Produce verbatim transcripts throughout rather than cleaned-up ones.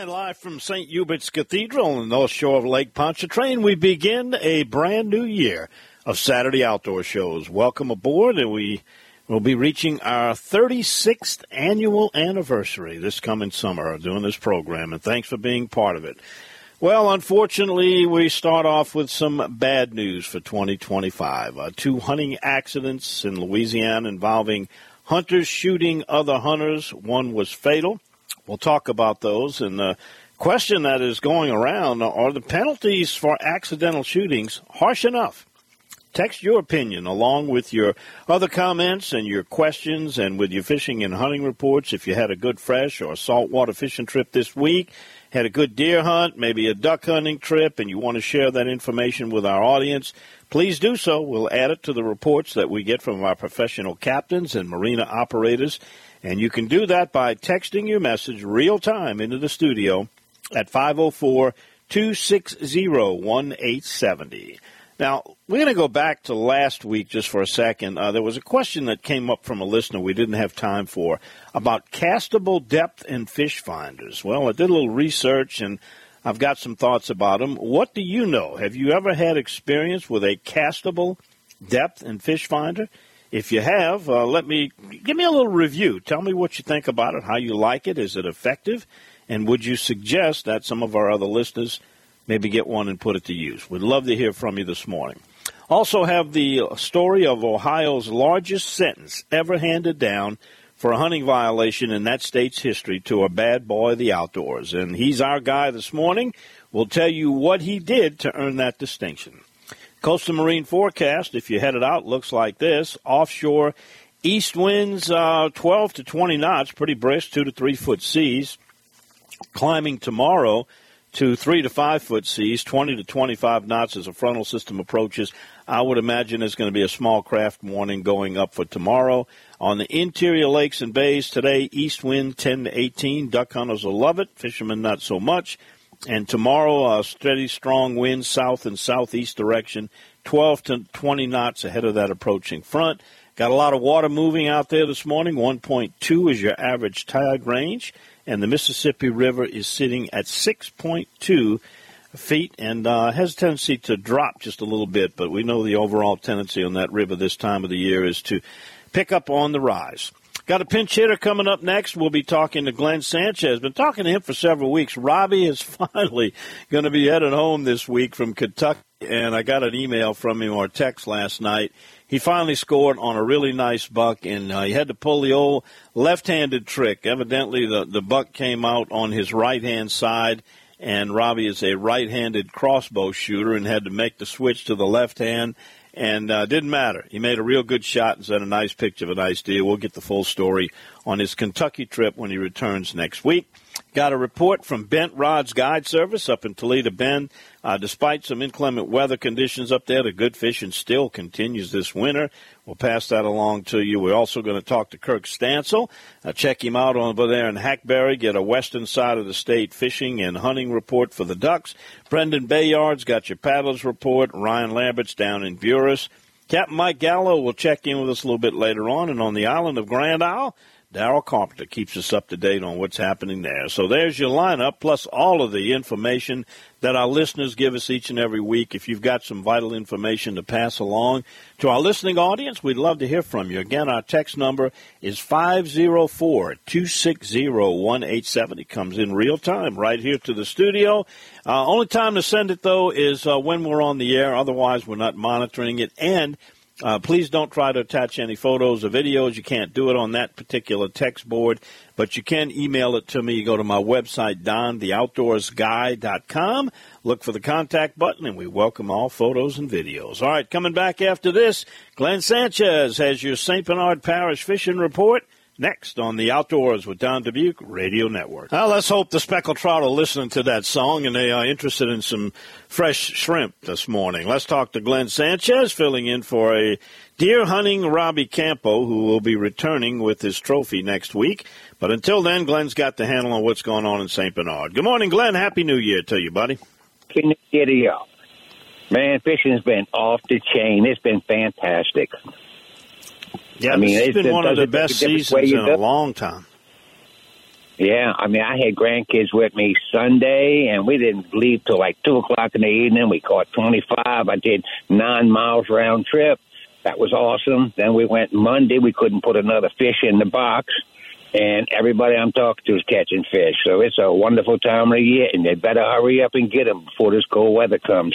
And live from Saint Hubert's Cathedral on the North Shore of Lake Pontchartrain, we begin a brand new year of Saturday outdoor shows. Welcome aboard, and we will be reaching our thirty-sixth annual anniversary this coming summer of doing this program, and thanks for being part of it. Well, unfortunately, we start off with some bad news for twenty twenty-five. Uh, two hunting accidents in Louisiana involving hunters shooting other hunters. One was fatal. We'll talk about those. And the question that is going around, are the penalties for accidental shootings harsh enough? Text your opinion along with your other comments and your questions and with your fishing and hunting reports. If you had a good fresh or saltwater fishing trip this week, had a good deer hunt, maybe a duck hunting trip, and you want to share that information with our audience, please do so. We'll add it to the reports that we get from our professional captains and marina operators. And you can do that by texting your message real time into the studio at five oh four, two six zero, one eight seven zero. Now, we're going to go back to last week just for a second. Uh, there was a question that came up from a listener we didn't have time for about castable depth and fish finders. Well, I did a little research, and I've got some thoughts about them. What do you know? Have you ever had experience with a castable depth and fish finder? If you have, uh, let me give me a little review. Tell me what you think about it, how you like it. Is it effective? And would you suggest that some of our other listeners maybe get one and put it to use? We'd love to hear from you this morning. Also have the story of Ohio's largest sentence ever handed down for a hunting violation in that state's history to a bad boy of the outdoors. And he's our guy this morning. We'll tell you what he did to earn that distinction. Coastal marine forecast, if you headed out, looks like this. Offshore east winds uh, twelve to twenty knots, pretty brisk, two to three foot seas. Climbing tomorrow to three to five foot seas, twenty to twenty-five knots as a frontal system approaches. I would imagine there's going to be a small craft warning going up for tomorrow. On the interior lakes and bays today, east wind ten to eighteen. Duck hunters will love it, fishermen not so much. And tomorrow, a steady, strong wind south and southeast direction, twelve to twenty knots ahead of that approaching front. Got a lot of water moving out there this morning. one point two is your average tide range. And the Mississippi River is sitting at six point two feet and uh, has a tendency to drop just a little bit. But we know the overall tendency on that river this time of the year is to pick up on the rise. Got a pinch hitter coming up next. We'll be talking to Glenn Sanchez. Been talking to him for several weeks. Robbie is finally going to be headed home this week from Kentucky, and I got an email from him or text last night. He finally scored on a really nice buck, and uh, he had to pull the old left-handed trick. Evidently, the, the buck came out on his right-hand side, and Robbie is a right-handed crossbow shooter and had to make the switch to the left hand. And uh, didn't matter. He made a real good shot and sent a nice picture of a nice deer. We'll get the full story on his Kentucky trip when he returns next week. Got a report from Bent Rod's Guide Service up in Toledo Bend. Uh, despite some inclement weather conditions up there, the good fishing still continues this winter. We'll pass that along to you. We're also going to talk to Kirk Stansel. Uh, check him out over there in Hackberry. Get a western side of the state fishing and hunting report for the ducks. Brendan Bayard's got your paddlers report. Ryan Lambert's down in Buras. Captain Mike Gallo will check in with us a little bit later on. And on the island of Grand Isle, Darrell Carpenter keeps us up to date on what's happening there. So there's your lineup, plus all of the information that our listeners give us each and every week. If you've got some vital information to pass along to our listening audience, we'd love to hear from you. Again, our text number is five oh four, two six oh, one eight seven zero. It comes in real time right here to the studio. Uh, only time to send it, though, is uh, when we're on the air. Otherwise, we're not monitoring it. And Uh, please don't try to attach any photos or videos. You can't do it on that particular text board, but you can email it to me. You go to my website, don the outdoors guy dot com. Look for the contact button, and we welcome all photos and videos. All right, coming back after this, Glenn Sanchez has your Saint Bernard Parish Fishing Report. Next on the Outdoors with Don Dubuque Radio Network. Well, let's hope the speckled trout are listening to that song and they are interested in some fresh shrimp this morning. Let's talk to Glenn Sanchez, filling in for a deer hunting Robbie Campo, who will be returning with his trophy next week. But until then, Glenn's got the handle on what's going on in Saint Bernard. Good morning, Glenn. Happy New Year to you, buddy. Happy New Year to you. Man, fishing's been off the chain. It's been fantastic. Yeah, I mean, it's it's been been, one of the best seasons in a do. long time. Yeah, I mean, I had grandkids with me Sunday, and we didn't leave till like two o'clock in the evening. We caught twenty-five. I did nine miles round trip. That was awesome. Then we went Monday. We couldn't put another fish in the box, and everybody I'm talking to is catching fish. So it's a wonderful time of the year, and they better hurry up and get them before this cold weather comes.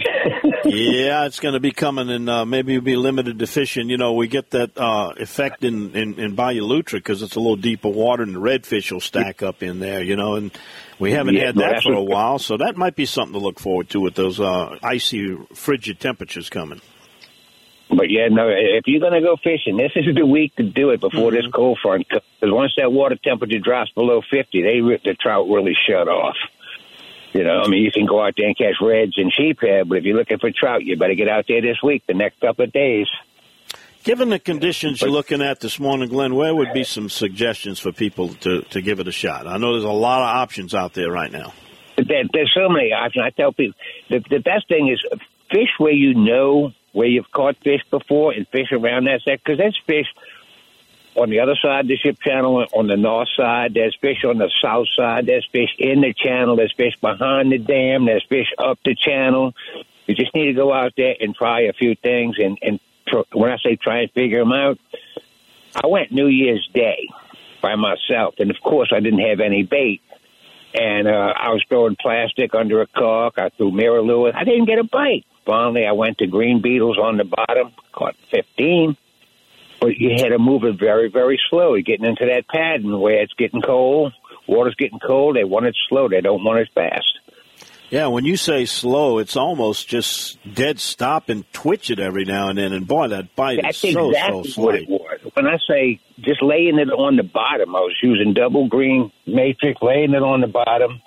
Yeah, it's going to be coming, and uh, maybe it'll be limited to fishing. You know, we get that uh, effect in, in, in Bayou Lutra because it's a little deeper water, and the redfish will stack up in there, you know, and we haven't yeah, had that no, for a while, so that might be something to look forward to with those uh, icy, frigid temperatures coming. But, yeah, no, if you're going to go fishing, this is the week to do it before mm-hmm. this cold front comes. Because once that water temperature drops below fifty, they the trout really shut off. You know, I mean, you can go out there and catch reds and sheephead, but if you're looking for trout, you better get out there this week, the next couple of days. Given the conditions you're looking at this morning, Glenn, where would be some suggestions for people to, to give it a shot? I know there's a lot of options out there right now. There, there's so many options. I tell people the, the best thing is fish where you know where you've caught fish before and fish around that sector, because there's fish on the other side of the ship channel, on the north side. There's fish on the south side. There's fish in the channel. There's fish behind the dam. There's fish up the channel. You just need to go out there and try a few things. And, and tr- when I say try and figure them out, I went New Year's Day by myself. And, of course, I didn't have any bait. And uh, I was throwing plastic under a caulk. I threw mirror lure. I didn't get a bite. Finally, I went to green beetles on the bottom, caught fifteen. But you had to move it very, very slow. You're getting into that pattern where it's getting cold, water's getting cold. They want it slow. They don't want it fast. Yeah, when you say slow, it's almost just dead stop and twitch it every now and then. And, boy, that bite That's is so, exactly so what it was. When I say just laying it on the bottom, I was using double green matrix, laying it on the bottom,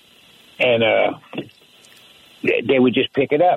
and uh, they, they would just pick it up.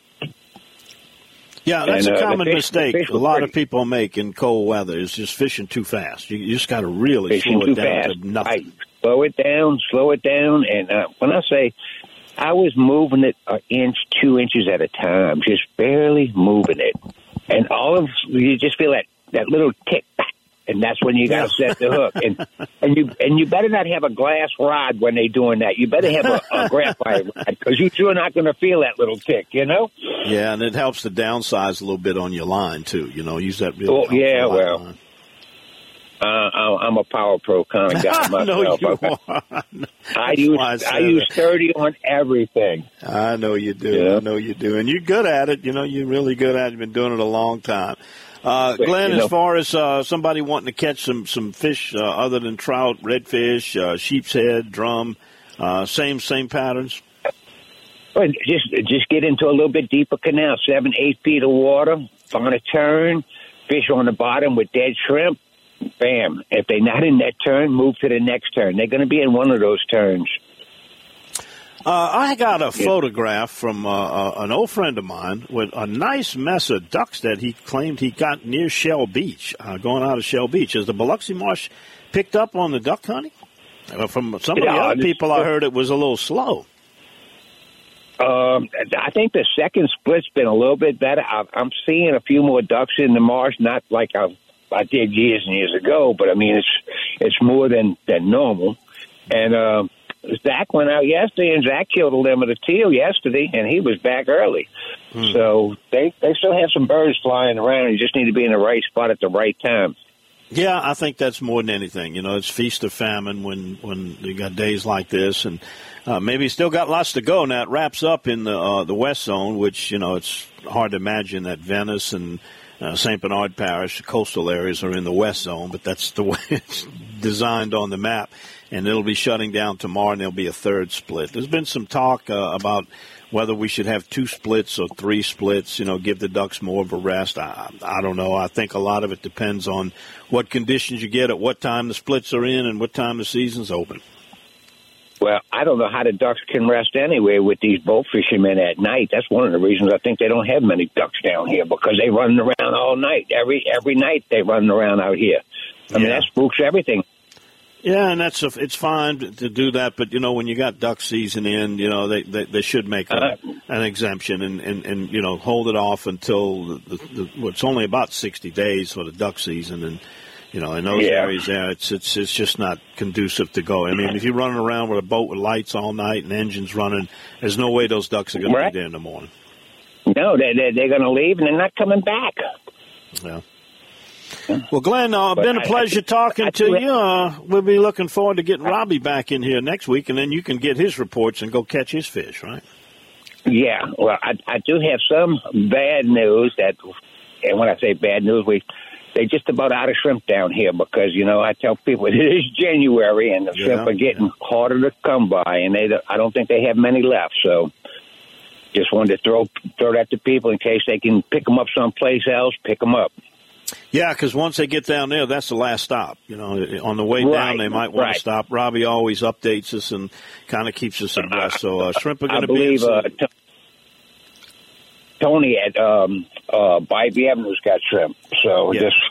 Yeah, that's and, a uh, common fish, mistake a lot pretty. of people make in cold weather is just fishing too fast. You, you just got to really fishing slow it too down fast. to nothing. I slow it down, slow it down. And uh, when I say I was moving it an inch, two inches at a time, just barely moving it. And all of you just feel that, that little tick, and that's when you got to yeah. set the hook. And and you and you better not have a glass rod when they're doing that. You better have a, a graphite rod because you're sure not going to feel that little tick, you know? Yeah, and it helps to downsize a little bit on your line, too. You know, use that really oh, yeah, well, line. Uh, I'm a Power Pro kind of guy myself. No, you I, are. I use I, I use thirty on everything. I know you do. Yeah. I know you do, and you're good at it. You know, you're really good at it. You've been doing it a long time. Uh, but, Glenn, you know, as far as uh, somebody wanting to catch some some fish uh, other than trout, redfish, uh, sheep's head, drum, uh, same same patterns. Well, just just get into a little bit deeper canal, seven eight feet of water, find a turn, fish on the bottom with dead shrimp. Bam. If they're not in that turn, move to the next turn. They're going to be in one of those turns. Uh, I got a photograph from uh, uh, an old friend of mine with a nice mess of ducks that he claimed he got near Shell Beach, uh, going out of Shell Beach. Is the Biloxi Marsh picked up on the duck hunting? Uh, from some of the yeah, other people I heard it was a little slow. Um, I think the second split's been a little bit better. I, I'm seeing a few more ducks in the marsh, not like I, I did years and years ago, but I mean, it's it's more than, than normal. And uh, Zach went out yesterday, and Zach killed a limit of teal yesterday, and he was back early. Hmm. So they, they still have some birds flying around. You just need to be in the right spot at the right time. Yeah, I think that's more than anything. You know, it's feast or famine when, when you got days like this, and uh, maybe still got lots to go. Now, it wraps up in the uh, the West Zone, which, you know, it's hard to imagine that Venice and uh, Saint Bernard Parish, the coastal areas, are in the West Zone, but that's the way it's designed on the map. And it'll be shutting down tomorrow, and there'll be a third split. There's been some talk uh, about whether we should have two splits or three splits, you know, give the ducks more of a rest. I, I don't know. I think a lot of it depends on what conditions you get, at what time the splits are in, and what time the season's open. Well, I don't know how the ducks can rest anyway with these boat fishermen at night. That's one of the reasons I think they don't have many ducks down here, because they run around all night. Every every night they run around out here. I mean, yeah. that spooks everything. Yeah, and that's a, it's fine to do that, but, you know, when you got duck season in, you know, they they, they should make a, uh, an exemption and, and, and, you know, hold it off until the, the, the, well, it's only about sixty days for the duck season, and, You know, in those yeah. areas there, it's, it's it's just not conducive to go. I mean, if you're running around with a boat with lights all night and engines running, there's no way those ducks are going right. to be there in the morning. No, they, they, they're going to leave, and they're not coming back. Yeah. Well, Glenn, uh, been a pleasure I, talking I, I to you. Uh, we'll be looking forward to getting Robbie back in here next week, and then you can get his reports and go catch his fish, right? Yeah. Well, I, I do have some bad news that, and when I say bad news, we they're just about out of shrimp down here because, you know, I tell people it is January and the yeah, shrimp are getting yeah. harder to come by, and they I don't think they have many left. So just wanted to throw throw that to people in case they can pick them up someplace else, pick them up. Yeah, because once they get down there, that's the last stop. You know, on the way right, down, they might want right. to stop. Robbie always updates us and kind of keeps us abreast. So uh, shrimp are going to be. I believe uh, t- Tony at um, uh, Bybee Avenue's got shrimp. So yeah. just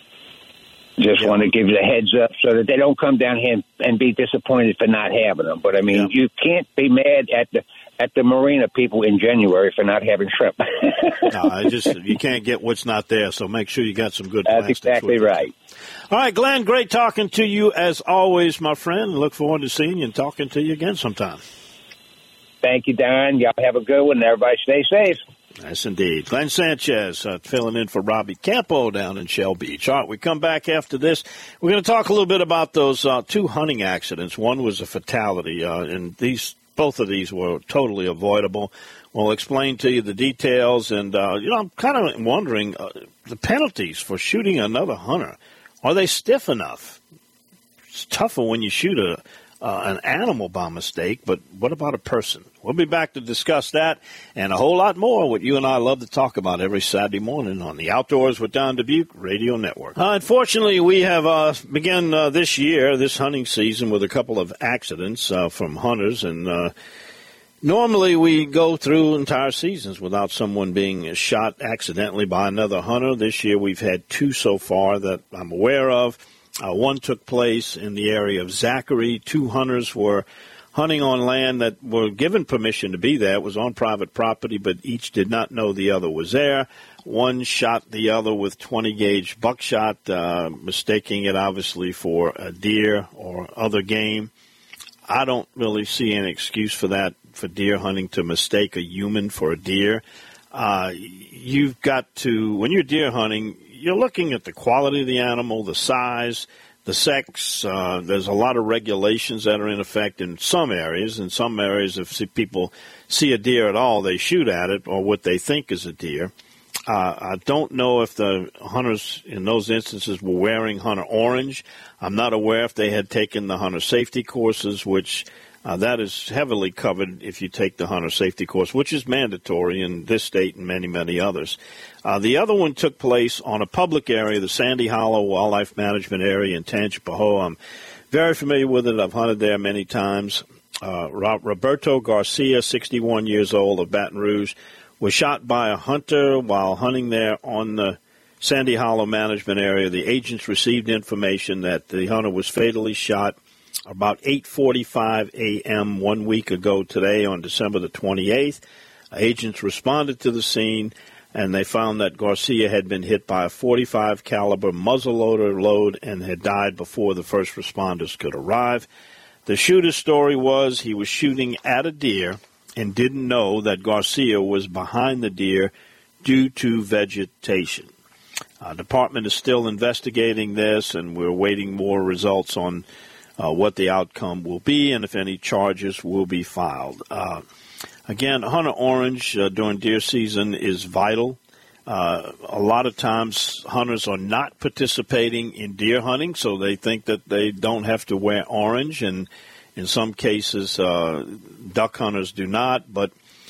just yeah. want to give you a heads up so that they don't come down here and, and be disappointed for not having them. But I mean, yeah. you can't be mad at the. At the marina people in January for not having shrimp. no, I just you can't get what's not there, so make sure you got some good That's plastic. That's exactly right. All right, Glenn, great talking to you as always, my friend. Look forward to seeing you and talking to you again sometime. Thank you, Don. Y'all have a good one. Everybody stay safe. Yes, indeed. Glenn Sanchez uh, filling in for Robbie Campo down in Shell Beach. All right, we come back after this. We're going to talk a little bit about those uh, two hunting accidents. One was a fatality, uh, and these both of these were totally avoidable. We'll explain to you the details, and, uh, you know, I'm kind of wondering, uh, the penalties for shooting another hunter, are they stiff enough? It's tougher when you shoot a uh, an animal by mistake, but what about a person? We'll be back to discuss that and a whole lot more, what you and I love to talk about every Saturday morning on the Outdoors with Don Dubuque Radio Network. Uh, unfortunately, we have uh, begun uh, this year, this hunting season, with a couple of accidents uh, from hunters, and uh, normally we go through entire seasons without someone being shot accidentally by another hunter. This year we've had two so far that I'm aware of. Uh, one took place in the area of Zachary. Two hunters were hunting on land that were given permission to be there. It was on private property, but each did not know the other was there. One shot the other with twenty gauge buckshot, uh, mistaking it obviously for a deer or other game. I don't really see any excuse for that, for deer hunting to mistake a human for a deer. Uh, you've got to, when you're deer hunting, you're looking at the quality of the animal, the size, the sex. Uh, there's a lot of regulations that are in effect in some areas. In some areas, if people see a deer at all, they shoot at it or what they think is a deer. Uh, I don't know if the hunters in those instances were wearing hunter orange. I'm not aware if they had taken the hunter safety courses, which uh, that is heavily covered if you take the hunter safety course, which is mandatory in this state and many, many others. Uh, the other one took place on a public area, the Sandy Hollow Wildlife Management Area in Tangipahoa. I'm very familiar with it. I've hunted there many times. Uh, Roberto Garcia, sixty-one years old, of Baton Rouge, was shot by a hunter while hunting there on the Sandy Hollow Management Area. The agents received information that the hunter was fatally shot about eight forty-five a.m. one week ago today on December the twenty-eighth. Agents responded to the scene, and they found that Garcia had been hit by a forty-five caliber muzzleloader load and had died before the first responders could arrive. The shooter's story was he was shooting at a deer and didn't know that Garcia was behind the deer due to vegetation. Uh, department is still investigating this, and we're waiting more results on uh, what the outcome will be and if any charges will be filed. Uh, again, hunter orange uh, during deer season is vital. Uh, a lot of times hunters are not participating in deer hunting, so they think that they don't have to wear orange, and in some cases uh, duck hunters do not. But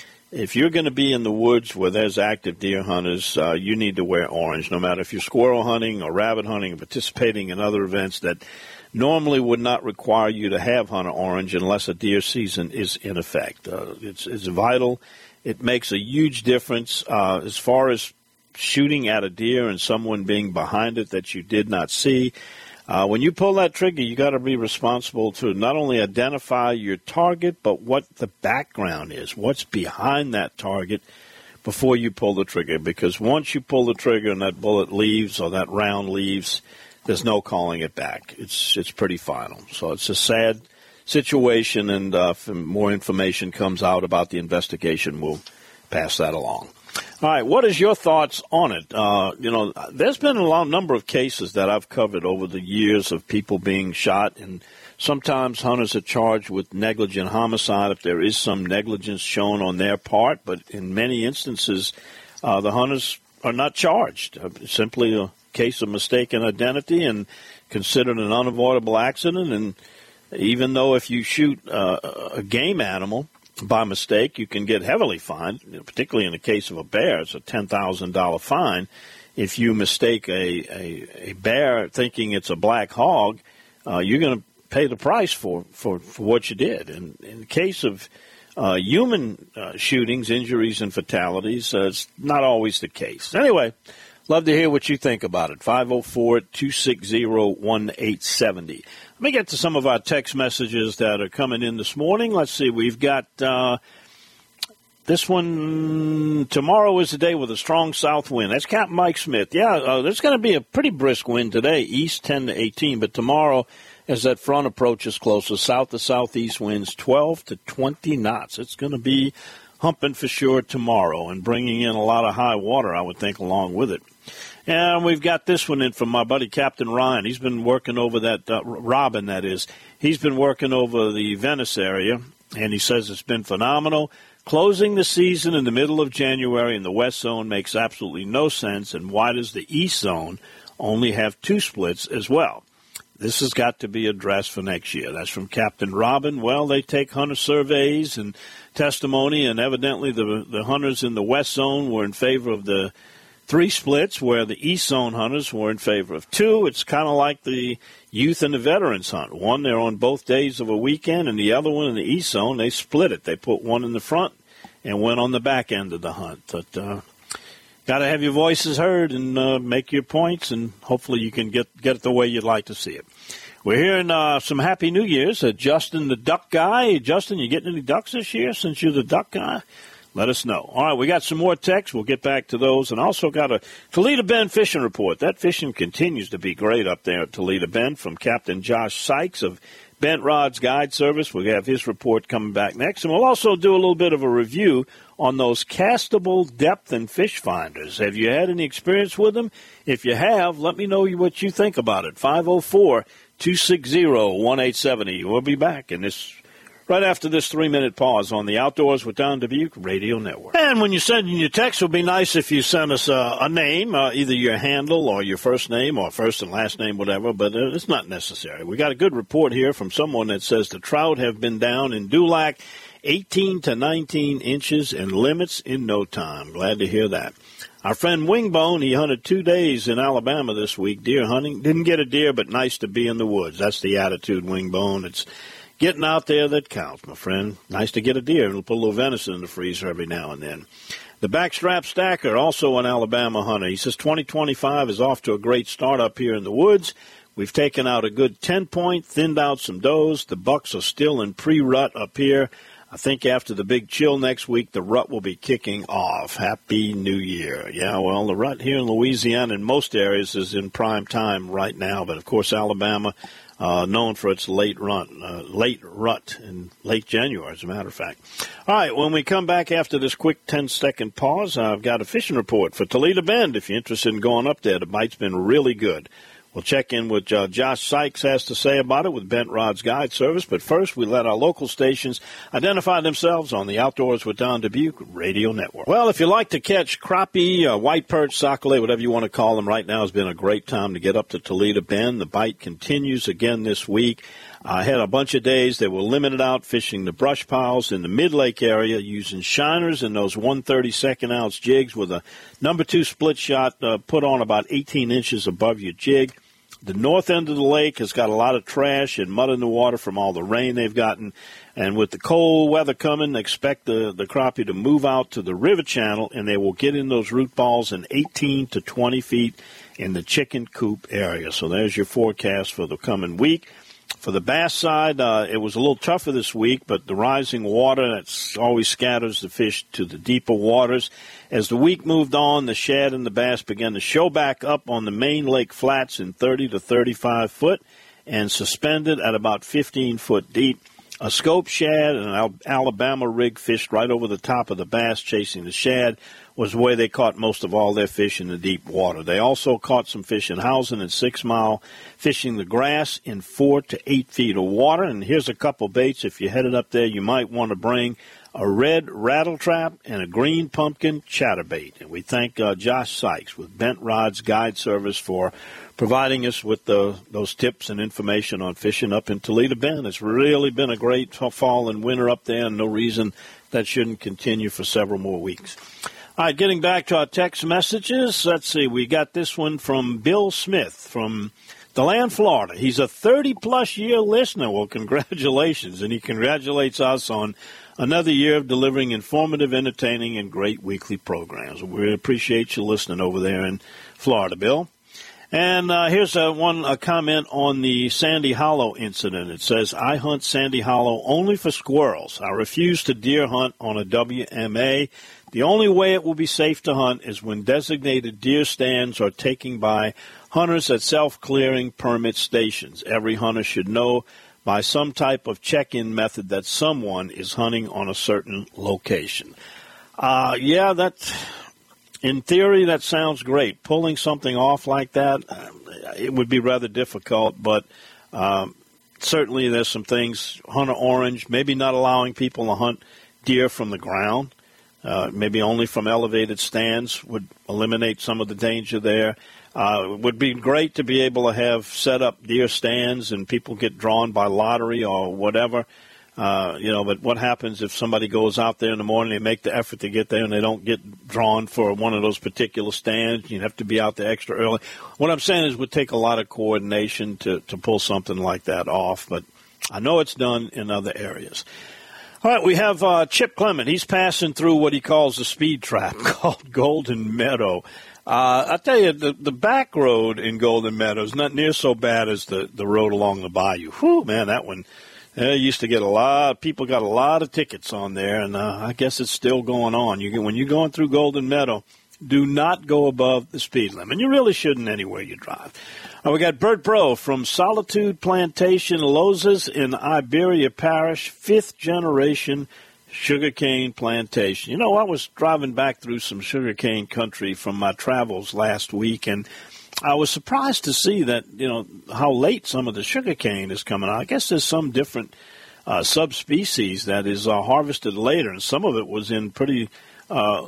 if you're going to be in the woods where there's active deer hunters, uh, you need to wear orange, no matter if you're squirrel hunting or rabbit hunting or participating in other events that normally would not require you to have hunter orange unless a deer season is in effect. Uh, it's, it's vital. It makes a huge difference uh, as far as shooting at a deer and someone being behind it that you did not see. Uh, when you pull that trigger, you got to be responsible to not only identify your target, but what the background is, what's behind that target before you pull the trigger. Because once you pull the trigger and that bullet leaves or that round leaves, there's no calling it back. It's it's pretty final. So it's a sad situation, and uh, if more information comes out about the investigation, we'll pass that along. All right, what is your thoughts on it? Uh, you know, there's been a long number of cases that I've covered over the years of people being shot, and sometimes hunters are charged with negligent homicide if there is some negligence shown on their part, but in many instances, uh, the hunters are not charged. Uh, simply a case of mistaken identity and considered an unavoidable accident. And even though if you shoot uh, a game animal by mistake, you can get heavily fined, particularly in the case of a bear. It's a ten thousand dollars fine. If you mistake a, a, a bear thinking it's a black hog, uh, you're going to pay the price for, for, for what you did. And in the case of uh, human uh, shootings, injuries, and fatalities, uh, it's not always the case. Anyway, love to hear what you think about it. five oh four, two six zero, one eight seven oh. Let me get to some of our text messages that are coming in this morning. Let's see. We've got uh, this one. Tomorrow is the day with a strong south wind. That's Captain Mike Smith. Yeah, uh, there's going to be a pretty brisk wind today, east ten to eighteen. But tomorrow, as that front approaches closer, south to southeast winds twelve to twenty knots. It's going to be humping for sure tomorrow and bringing in a lot of high water, I would think, along with it. And we've got this one in from my buddy Captain Ryan. He's been working over that, uh, Robin, that is. He's been working over the Venice area, and he says it's been phenomenal. Closing the season in the middle of January in the west zone makes absolutely no sense, and why does the east zone only have two splits as well? This has got to be addressed for next year. That's from Captain Robin. Well, they take hunter surveys and testimony, and evidently the the hunters in the west zone were in favor of the three splits, where the east zone hunters were in favor of two. It's kind of like the youth and the veterans hunt. One, they're on both days of a weekend, and the other one in the east zone, they split it. They put one in the front and one on the back end of the hunt. But uh, got to have your voices heard and uh, make your points, and hopefully you can get, get it the way you'd like to see it. We're hearing uh, some Happy New Year's. Uh, Justin, the duck guy. Justin, you getting any ducks this year since you're the duck guy? Let us know. All right, we got some more texts. We'll get back to those. And also got a Toledo Bend fishing report. That fishing continues to be great up there at Toledo Bend from Captain Josh Sykes of Bent Rods Guide Service. We'll have his report coming back next. And we'll also do a little bit of a review on those castable depth and fish finders. Have you had any experience with them? If you have, let me know what you think about it. five oh four, two six zero, one eight seven oh. We'll be back in this right after this three-minute pause on the Outdoors with Don Dubuque Radio Network. And when you send in your text, it would be nice if you send us a, a name, uh, either your handle or your first name or first and last name, whatever, but uh, it's not necessary. We got a good report here from someone that says the trout have been down in Dulac eighteen to nineteen inches and limits in no time. Glad to hear that. Our friend Wingbone, he hunted two days in Alabama this week, deer hunting. Didn't get a deer, but nice to be in the woods. That's the attitude, Wingbone. It's getting out there that counts, my friend. Nice to get a deer and put a little venison in the freezer every now and then. The Backstrap Stacker, also an Alabama hunter. He says twenty twenty-five is off to a great start up here in the woods. We've taken out a good ten-point, thinned out some does. The bucks are still in pre-rut up here. I think after the big chill next week, the rut will be kicking off. Happy New Year. Yeah, well, the rut here in Louisiana in most areas is in prime time right now. But, of course, Alabama, uh, known for its late run, uh, late rut in late January, as a matter of fact. All right, when we come back after this quick ten-second pause, I've got a fishing report for Toledo Bend. If you're interested in going up there, the bite's been really good. We'll check in with uh, Josh Sykes has to say about it with Bent Rods Guide Service. But first, we let our local stations identify themselves on the Outdoors with Don Dubuque Radio Network. Well, if you like to catch crappie, uh, white perch, sac-a-lait, whatever you want to call them, right now has been a great time to get up to Toledo Bend. The bite continues again this week. I had a bunch of days that were limited out fishing the brush piles in the mid-lake area using shiners and those one thirty-second ounce jigs with a number two split shot uh, put on about eighteen inches above your jig. The north end of the lake has got a lot of trash and mud in the water from all the rain they've gotten. And with the cold weather coming, expect the, the crappie to move out to the river channel, and they will get in those root balls in eighteen to twenty feet in the chicken coop area. So there's your forecast for the coming week. For the bass side, uh, it was a little tougher this week, but the rising water, that's always scatters the fish to the deeper waters. As the week moved on, the shad and the bass began to show back up on the main lake flats in thirty to thirty-five foot and suspended at about fifteen foot deep. A scope shad and an Alabama rig fished right over the top of the bass chasing the shad was the way they caught most of all their fish in the deep water. They also caught some fish in Housen and Six Mile, fishing the grass in four to eight feet of water. And here's a couple baits. If you're headed up there, you might want to bring a red rattle trap and a green pumpkin chatterbait. And we thank uh, Josh Sykes with Bent Rods Guide Service for providing us with the, those tips and information on fishing up in Toledo Bend. It's really been a great fall and winter up there, and no reason that shouldn't continue for several more weeks. All right, getting back to our text messages. Let's see, we got this one from Bill Smith from DeLand, Florida. He's a thirty-plus year listener. Well, congratulations, and he congratulates us on another year of delivering informative, entertaining, and great weekly programs. We appreciate you listening over there in Florida, Bill. And uh, here's a, one a comment on the Sandy Hollow incident. It says, I hunt Sandy Hollow only for squirrels. I refuse to deer hunt on a W M A. The only way it will be safe to hunt is when designated deer stands are taken by hunters at self-clearing permit stations. Every hunter should know by some type of check-in method that someone is hunting on a certain location. Uh, yeah, that, in theory, that sounds great. Pulling something off like that, uh, it would be rather difficult, but um, certainly there's some things, Hunter Orange, maybe not allowing people to hunt deer from the ground. Uh, maybe only from elevated stands would eliminate some of the danger there. Uh, it would be great to be able to have set up deer stands and people get drawn by lottery or whatever. Uh, you know, but what happens if somebody goes out there in the morning, they make the effort to get there, and they don't get drawn for one of those particular stands? You'd have to be out there extra early. What I'm saying is it would take a lot of coordination to, to pull something like that off, but I know it's done in other areas. All right, we have uh, Chip Clement. He's passing through what he calls a speed trap called Golden Meadow. Uh, I tell you, the, the back road in Golden Meadow is not near so bad as the, the road along the bayou. Whew, man, that one, uh, used to get a lot, people got a lot of tickets on there, and uh, I guess it's still going on. You get, when you're going through Golden Meadow, do not go above the speed limit. You really shouldn't anywhere you drive. Uh, we got Bert Bro from Solitude Plantation, Lozes in Iberia Parish, fifth generation sugarcane plantation. You know, I was driving back through some sugarcane country from my travels last week, and I was surprised to see that, you know, how late some of the sugarcane is coming out. I guess there's some different uh, subspecies that is uh, harvested later, and some of it was in pretty uh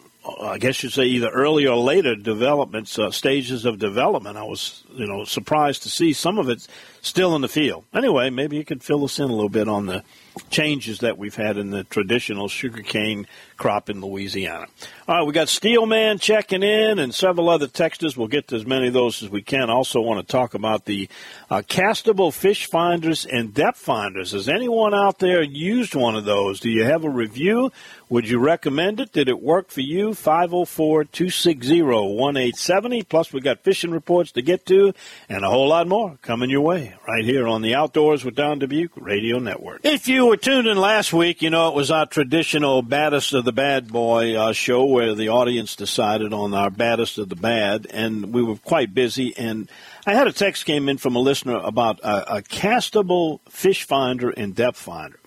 I guess you'd say either early or later developments, uh, stages of development. I was, you know, surprised to see some of it still in the field. Anyway, maybe you could fill us in a little bit on the changes that we've had in the traditional sugarcane crop in Louisiana. All right, we got Steelman checking in and several other texters. We'll get to as many of those as we can. Also want to talk about the uh, castable fish finders and depth finders. Has anyone out there used one of those? Do you have a review? Would you recommend it? Did it work for you? five oh four, two six zero, one eight seven zero. Plus, we got fishing reports to get to and a whole lot more coming your way right here on the Outdoors with Don Dubuque Radio Network. If you were tuned in last week, you know it was our traditional Baddest of the Bad Boy uh, show where the audience decided on our Baddest of the Bad, and we were quite busy. And I had a text came in from a listener about a, a castable fish finder and depth finder.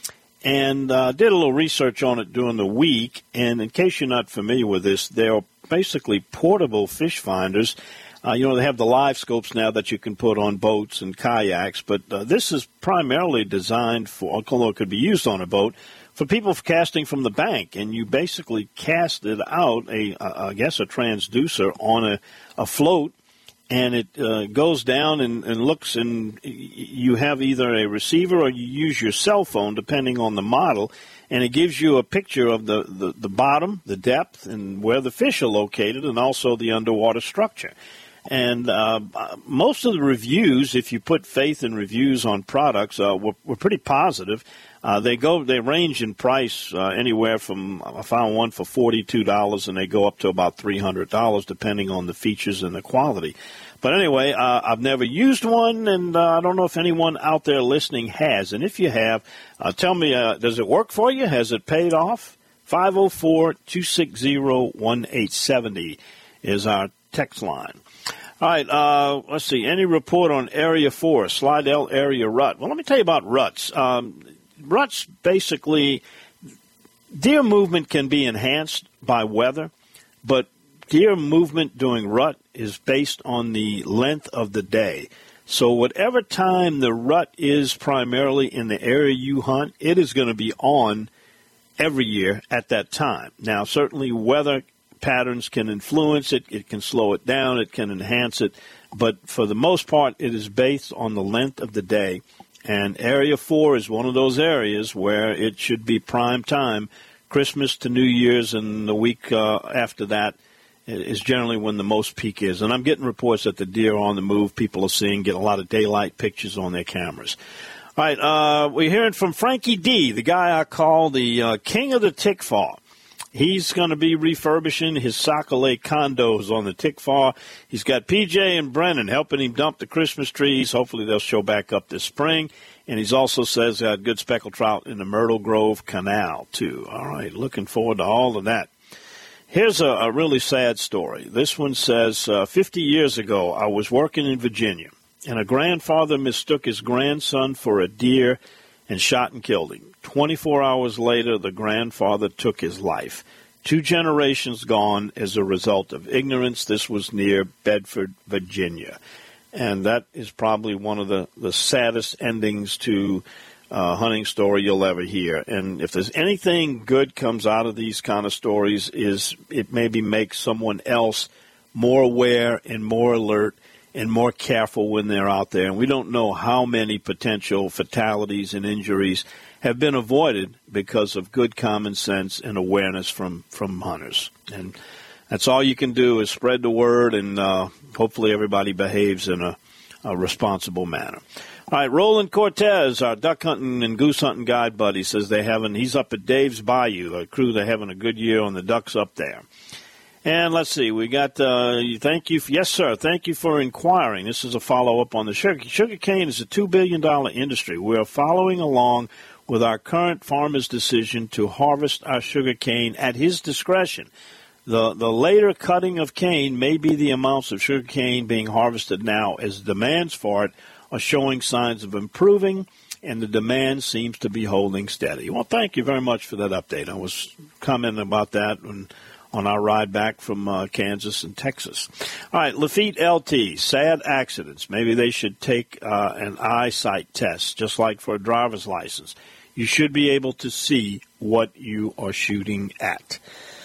And uh, did a little research on it during the week. And in case you're not familiar with this, they're basically portable fish finders. Uh, you know, they have the live scopes now that you can put on boats and kayaks. But uh, this is primarily designed for, although it could be used on a boat, for people casting from the bank. And you basically cast it out, a, a I guess, a transducer on a, a float. And it uh, goes down and, and looks, and you have either a receiver or you use your cell phone, depending on the model, and it gives you a picture of the, the, the bottom, the depth, and where the fish are located, and also the underwater structure. And uh, most of the reviews, if you put faith in reviews on products, uh, were, were pretty positive. Uh, they go, they range in price uh, anywhere from, I found one for forty-two dollars, and they go up to about three hundred dollars, depending on the features and the quality. But anyway, uh, I've never used one, and uh, I don't know if anyone out there listening has. And if you have, uh, tell me, uh, does it work for you? Has it paid off? five oh four, two six zero, one eight seven oh is our text line. All right, uh, let's see. Any report on Area four, Slidell area rut? Well, let me tell you about ruts. Um, ruts, basically, deer movement can be enhanced by weather, but deer movement during rut is based on the length of the day. So whatever time the rut is primarily in the area you hunt, it is going to be on every year at that time. Now, certainly weather patterns can influence it. It can slow it down. It can enhance it. But for the most part, it is based on the length of the day. And Area four is one of those areas where it should be prime time. Christmas to New Year's and the week uh, after that is generally when the most peak is. And I'm getting reports that the deer are on the move. People are seeing, get a lot of daylight pictures on their cameras. All right, uh, we're hearing from Frankie D., the guy I call the uh, king of the Tickfaw. He's going to be refurbishing his Saco Lake condos on the Tickfaw. He's got P J and Brennan helping him dump the Christmas trees. Hopefully they'll show back up this spring. And he's also says got good speckled trout in the Myrtle Grove Canal, too. All right, looking forward to all of that. Here's a, a really sad story. This one says, uh, fifty years ago, I was working in Virginia, and a grandfather mistook his grandson for a deer and shot and killed him. twenty-four hours later, the grandfather took his life. Two generations gone as a result of ignorance. This was near Bedford, Virginia. And that is probably one of the, the saddest endings to a hunting story you'll ever hear. And if there's anything good comes out of these kind of stories, is it maybe makes someone else more aware and more alert and more careful when they're out there. And we don't know how many potential fatalities and injuries have been avoided because of good common sense and awareness from, from hunters. And that's all you can do is spread the word, and uh, hopefully everybody behaves in a, a responsible manner. All right, Roland Cortez, our duck hunting and goose hunting guide buddy, says they having, he's up at Dave's Bayou, the crew, they're having a good year on the ducks up there. And let's see, we got, uh, thank you, for, yes, sir, thank you for inquiring. This is a follow-up on the sugar. Sugar cane is a two billion dollars industry. We are following along with our current farmer's decision to harvest our sugar cane at his discretion. The, the later cutting of cane may be the amounts of sugar cane being harvested now, as demands for it are showing signs of improving, and the demand seems to be holding steady. Well, thank you very much for that update. I was commenting about that when on our ride back from uh, Kansas and Texas. All right, Lafitte L T, sad accidents. Maybe they should take uh, an eyesight test, just like for a driver's license. You should be able to see what you are shooting at.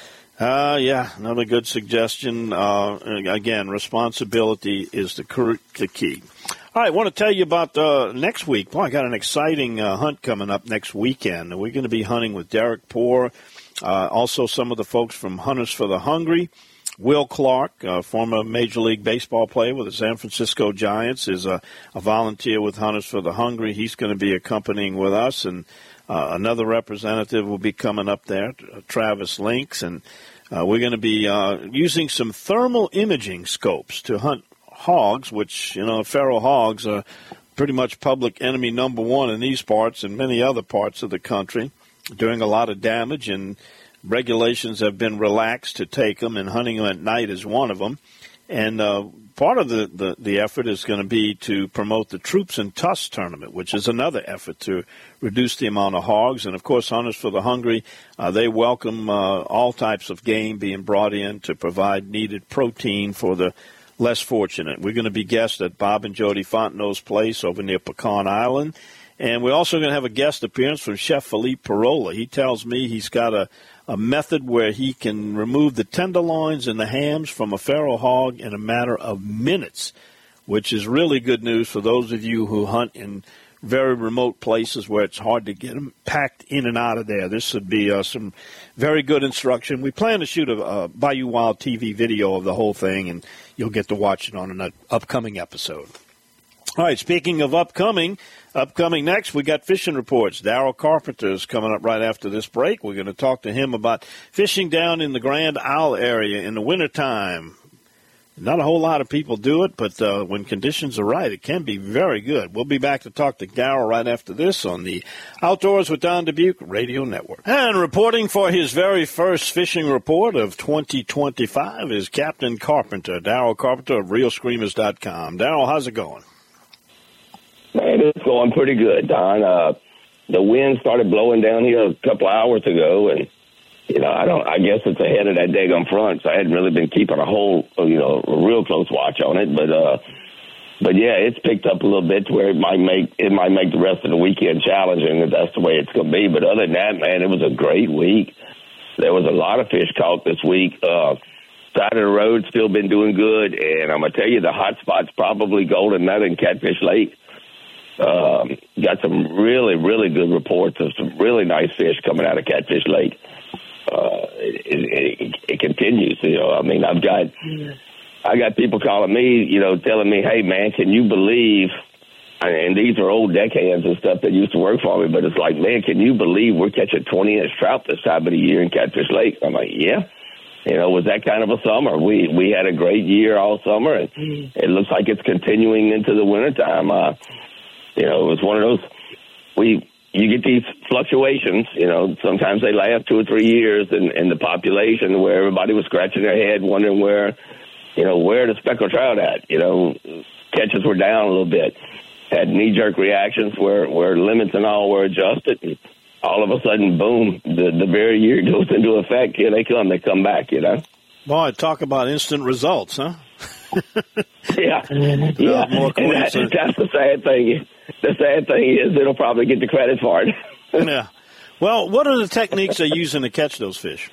Uh, yeah, another good suggestion. Uh, again, responsibility is the, the key. All right, I want to tell you about uh, next week. Boy, I got an exciting uh, hunt coming up next weekend. We're going to be hunting with Derek Poor. Uh, also, some of the folks from Hunters for the Hungry. Will Clark, a former Major League Baseball player with the San Francisco Giants, is a, a volunteer with Hunters for the Hungry. He's going to be accompanying with us, and uh, another representative will be coming up there, Travis Links, and uh, we're going to be uh, using some thermal imaging scopes to hunt hogs, which, you know, feral hogs are pretty much public enemy number one in these parts and many other parts of the country, doing a lot of damage, and regulations have been relaxed to take them, and hunting them at night is one of them. And uh, part of the, the, the effort is going to be to promote the Troops and Tusks tournament, which is another effort to reduce the amount of hogs. And, of course, Hunters for the Hungry, uh, they welcome uh, all types of game being brought in to provide needed protein for the less fortunate. We're going to be guests at Bob and Jody Fontenot's place over near Pecan Island. And we're also going to have a guest appearance from Chef Philippe Parola. He tells me he's got a, a method where he can remove the tenderloins and the hams from a feral hog in a matter of minutes, which is really good news for those of you who hunt in very remote places where it's hard to get them packed in and out of there. This would be uh, some very good instruction. We plan to shoot a, a Bayou Wild T V video of the whole thing, and you'll get to watch it on an upcoming episode. All right, speaking of upcoming, upcoming next, we got fishing reports. Daryl Carpenter is coming up right after this break. We're going to talk to him about fishing down in the Grand Isle area in the wintertime. Not a whole lot of people do it, but uh, when conditions are right, it can be very good. We'll be back to talk to Daryl right after this on the Outdoors with Don Dubuque Radio Network. And reporting for his very first fishing report of twenty twenty-five is Captain Carpenter, Daryl Carpenter of Reel Screamers dot com. Daryl, how's it going? Man, it's going pretty good, Don. Uh, the wind started blowing down here a couple hours ago, and you know, I don't. I guess it's ahead of that daggum front, so I hadn't really been keeping a whole, you know, a real close watch on it. But, uh, but yeah, it's picked up a little bit to where it might make it might make the rest of the weekend challenging if that's the way it's going to be. But other than that, man, it was a great week. There was a lot of fish caught this week. Uh, side of the road still been doing good, and I'm gonna tell you, the hot spot's probably Golden Nut and Catfish Lake. Um, got some really, really good reports of some really nice fish coming out of Catfish Lake. Uh, it, it, it continues, you know. I mean, I've got, I got people calling me, you know, telling me, "Hey, man, can you believe?" And these are old deckhands and stuff that used to work for me, but it's like, man, can you believe we're catching twenty inch trout this time of the year in Catfish Lake? I'm like, yeah. You know, it was that kind of a summer. We we had a great year all summer, and it looks like it's continuing into the wintertime. Uh, You know, it was one of those, we, you get these fluctuations, you know, sometimes they last two or three years in, in the population where everybody was scratching their head wondering where, you know, where the speckled trout at, you know, catches were down a little bit, had knee-jerk reactions where, where limits and all were adjusted, and all of a sudden, boom, the, the very year goes into effect, here they come, they come back, you know. Boy, talk about instant results, huh? yeah, yeah, more and that, that's the sad thing. The sad thing is it'll probably get the credit for it. Yeah. Well, what are the techniques they're using to catch those fish?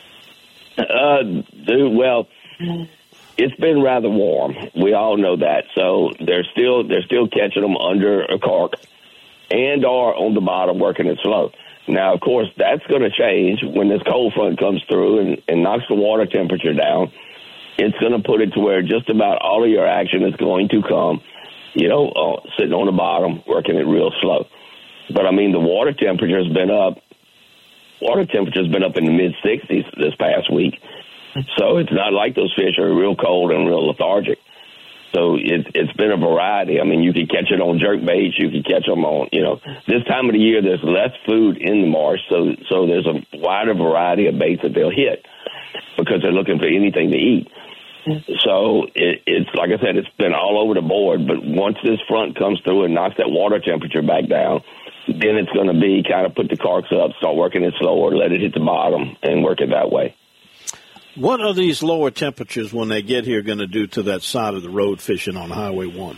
Uh, dude, well, it's been rather warm. We all know that. So they're still they're still catching them under a cork and or on the bottom working it slow. Now, of course, that's going to change when this cold front comes through and, and knocks the water temperature down. It's going to put it to where just about all of your action is going to come, you know, uh, sitting on the bottom, working it real slow. But, I mean, the water temperature has been up. Water temperature has been up in the mid sixties this past week. So it's not like those fish are real cold and real lethargic. So it, it's been a variety. I mean, you can catch it on jerk baits. You can catch them on, you know, this time of the year there's less food in the marsh, so so there's a wider variety of baits that they'll hit because they're looking for anything to eat. So it, it's, like I said, it's been all over the board. But once this front comes through and knocks that water temperature back down, then it's going to be kind of put the corks up, start working it slower, let it hit the bottom, and work it that way. What are these lower temperatures when they get here going to do to that side of the road fishing on Highway one?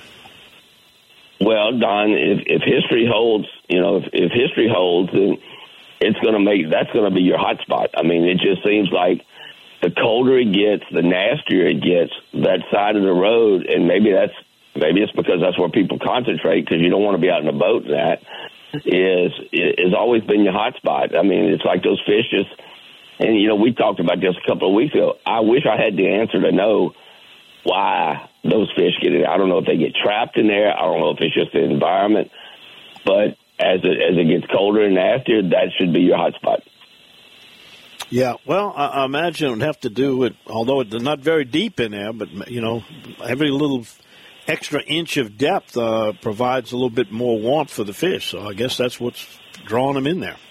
Well, Don, if, if history holds, you know, if, if history holds, then it's going to make, that's going to be your hot spot. I mean, it just seems like the colder it gets, the nastier it gets, that side of the road, and maybe that's maybe it's because that's where people concentrate because you don't want to be out in a boat. And that is is always been your hot spot. I mean, it's like those fish just, and you know, we talked about this a couple of weeks ago. I wish I had the answer to know why those fish get it. I don't know if they get trapped in there. I don't know if it's just the environment, but as it as it gets colder and nastier, that should be your hot spot. Yeah, well, I, I imagine it would have to do with, although it's not very deep in there, but, you know, every little extra inch of depth uh, provides a little bit more warmth for the fish. So I guess that's what's drawing them in there.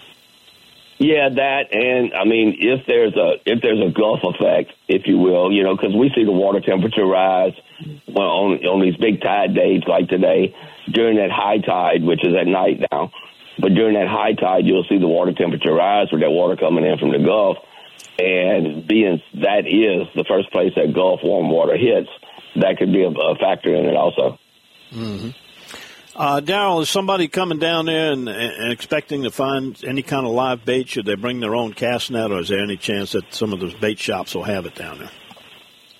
Yeah, that, and, I mean, if there's a if there's a Gulf effect, if you will, you know, because we see the water temperature rise well, on, on these big tide days like today, during that high tide, which is at night now. But during that high tide, you'll see the water temperature rise with that water coming in from the Gulf. And being that is the first place that Gulf warm water hits, that could be a, a factor in it also. Mm-hmm. Uh, Daryl, is somebody coming down there and, and expecting to find any kind of live bait? Should they bring their own cast net, or is there any chance that some of those bait shops will have it down there?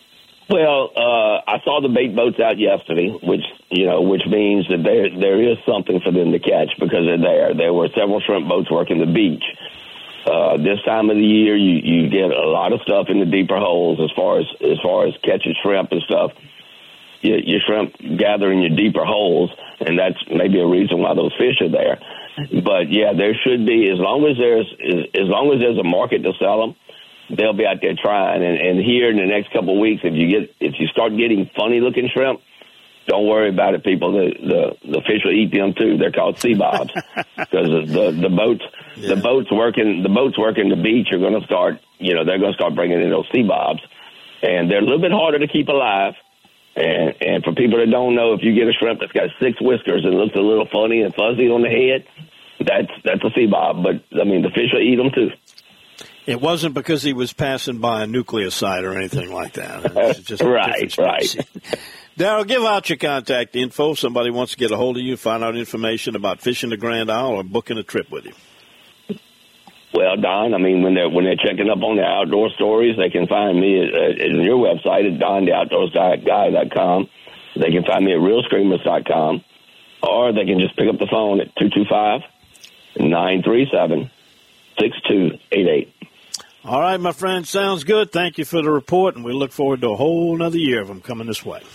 Well, uh, I saw the bait boats out yesterday, which you know, which means that there there is something for them to catch because they're there. There were several shrimp boats working the beach. Uh, this time of the year, you, you get a lot of stuff in the deeper holes as far as as far as catching shrimp and stuff. Your, your shrimp gather in your deeper holes, and that's maybe a reason why those fish are there. But yeah, there should be as long as there's as, as long as there's a market to sell them. They'll be out there trying, and, and here in the next couple of weeks, if you get if you start getting funny looking shrimp, don't worry about it, people. The the, the fish will eat them too. They're called sea bobs because the the boats yeah. the boats working the boats working the beach are going to start. You know, they're going to start bringing in those sea bobs, and they're a little bit harder to keep alive. And and for people that don't know, if you get a shrimp that's got six whiskers and looks a little funny and fuzzy on the head, that's that's a sea bob. But I mean, the fish will eat them too. It wasn't because he was passing by a nucleoside or anything like that. It's just right, right. Darrell, give out your contact info. Somebody wants to get a hold of you, find out information about fishing the Grand Isle or booking a trip with you. Well, Don, I mean, when they're when they're checking up on the outdoor stories, they can find me at, at, at your website at don the outdoors guy dot com. They can find me at real screamers dot com, or they can just pick up the phone at two two five, nine three seven, six two eight eight. All right, my friend, sounds good. Thank you for the report, and we look forward to a whole another year of them coming this way.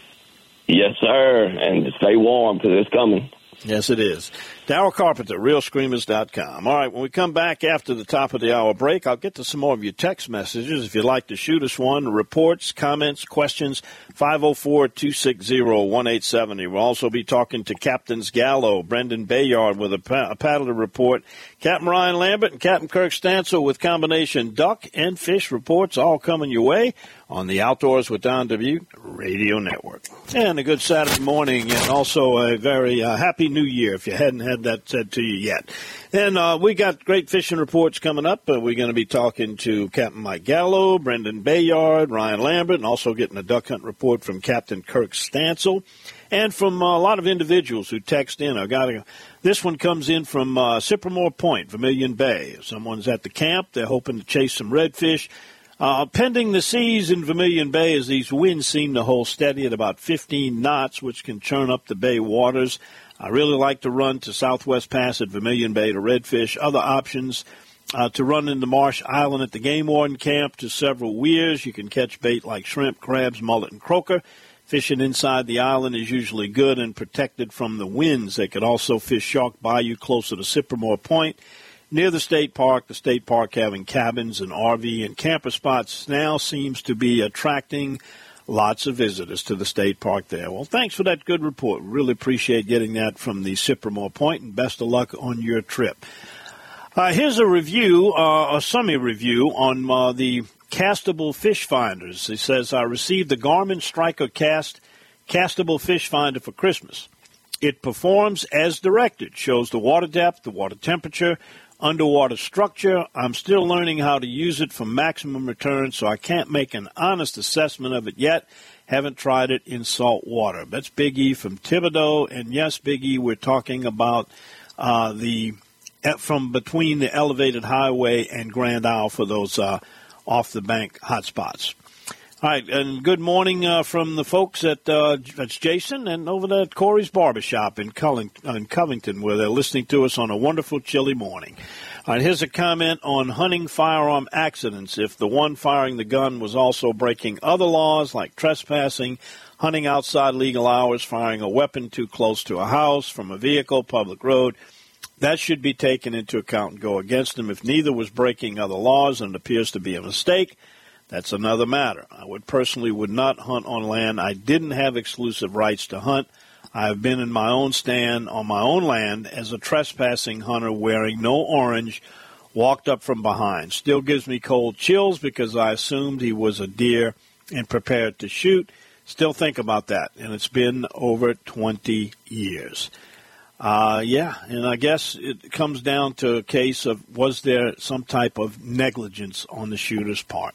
Yes, sir, and stay warm because it's coming. Yes, it is. Darrell Carpenter, real screamers dot com. All right, when we come back after the top of the hour break, I'll get to some more of your text messages. If you'd like to shoot us one, reports, comments, questions, five oh four, two six zero, one eight seven oh. We'll also be talking to Captains Gallo, Brendan Bayard with a, pa- a paddler report, Captain Ryan Lambert and Captain Kirk Stansel with combination duck and fish reports, all coming your way on the Outdoors with Don Dubuque Radio Network. And a good Saturday morning, and also a very uh, happy New Year if you hadn't had that said to you yet. And uh, we got great fishing reports coming up. Uh, we're going to be talking to Captain Mike Gallo, Brendan Bayard, Ryan Lambert, and also getting a duck hunt report from Captain Kirk Stansel, and from uh, a lot of individuals who text in. I got a, this one comes in from uh, Sycamore Point, Vermilion Bay. If someone's at the camp, they're hoping to chase some redfish. Uh, pending the seas in Vermilion Bay as these winds seem to hold steady at about fifteen knots, which can churn up the bay waters. I really like to run to Southwest Pass at Vermilion Bay to redfish. Other options uh, to run into Marsh Island at the Game Warden Camp to several weirs. You can catch bait like shrimp, crabs, mullet, and croaker. Fishing inside the island is usually good and protected from the winds. They could also fish Shark Bayou closer to Sycamore Point. Near the state park, the state park having cabins and R V and camper spots now seems to be attracting lots of visitors to the state park there. Well, thanks for that good report. Really appreciate getting that from the Sycamore Point, and best of luck on your trip. Uh, here's a review, uh, a summary review on uh, the Castable Fish Finders. He says, I received the Garmin Striker Cast Castable Fish Finder for Christmas. It performs as directed, shows the water depth, the water temperature, underwater structure. I'm still learning how to use it for maximum return, so I can't make an honest assessment of it yet. Haven't tried it in salt water. That's Big E from Thibodaux. And yes, Big E, we're talking about uh, the from between the elevated highway and Grand Isle for those uh, off-the-bank hotspots. All right, and good morning uh, from the folks at uh, that's Jason and over there at Corey's Barbershop in, Culling, in Covington, where they're listening to us on a wonderful chilly morning. All right, here's a comment on hunting firearm accidents. If the one firing the gun was also breaking other laws like trespassing, hunting outside legal hours, firing a weapon too close to a house, from a vehicle, public road, that should be taken into account and go against them. If neither was breaking other laws and it appears to be a mistake, that's another matter. I would personally would not hunt on land. I didn't have exclusive rights to hunt. I have been in my own stand on my own land as a trespassing hunter wearing no orange, walked up from behind. Still gives me cold chills because I assumed he was a deer and prepared to shoot. Still think about that, and it's been over twenty years. Uh, yeah, and I guess it comes down to a case of was there some type of negligence on the shooter's part.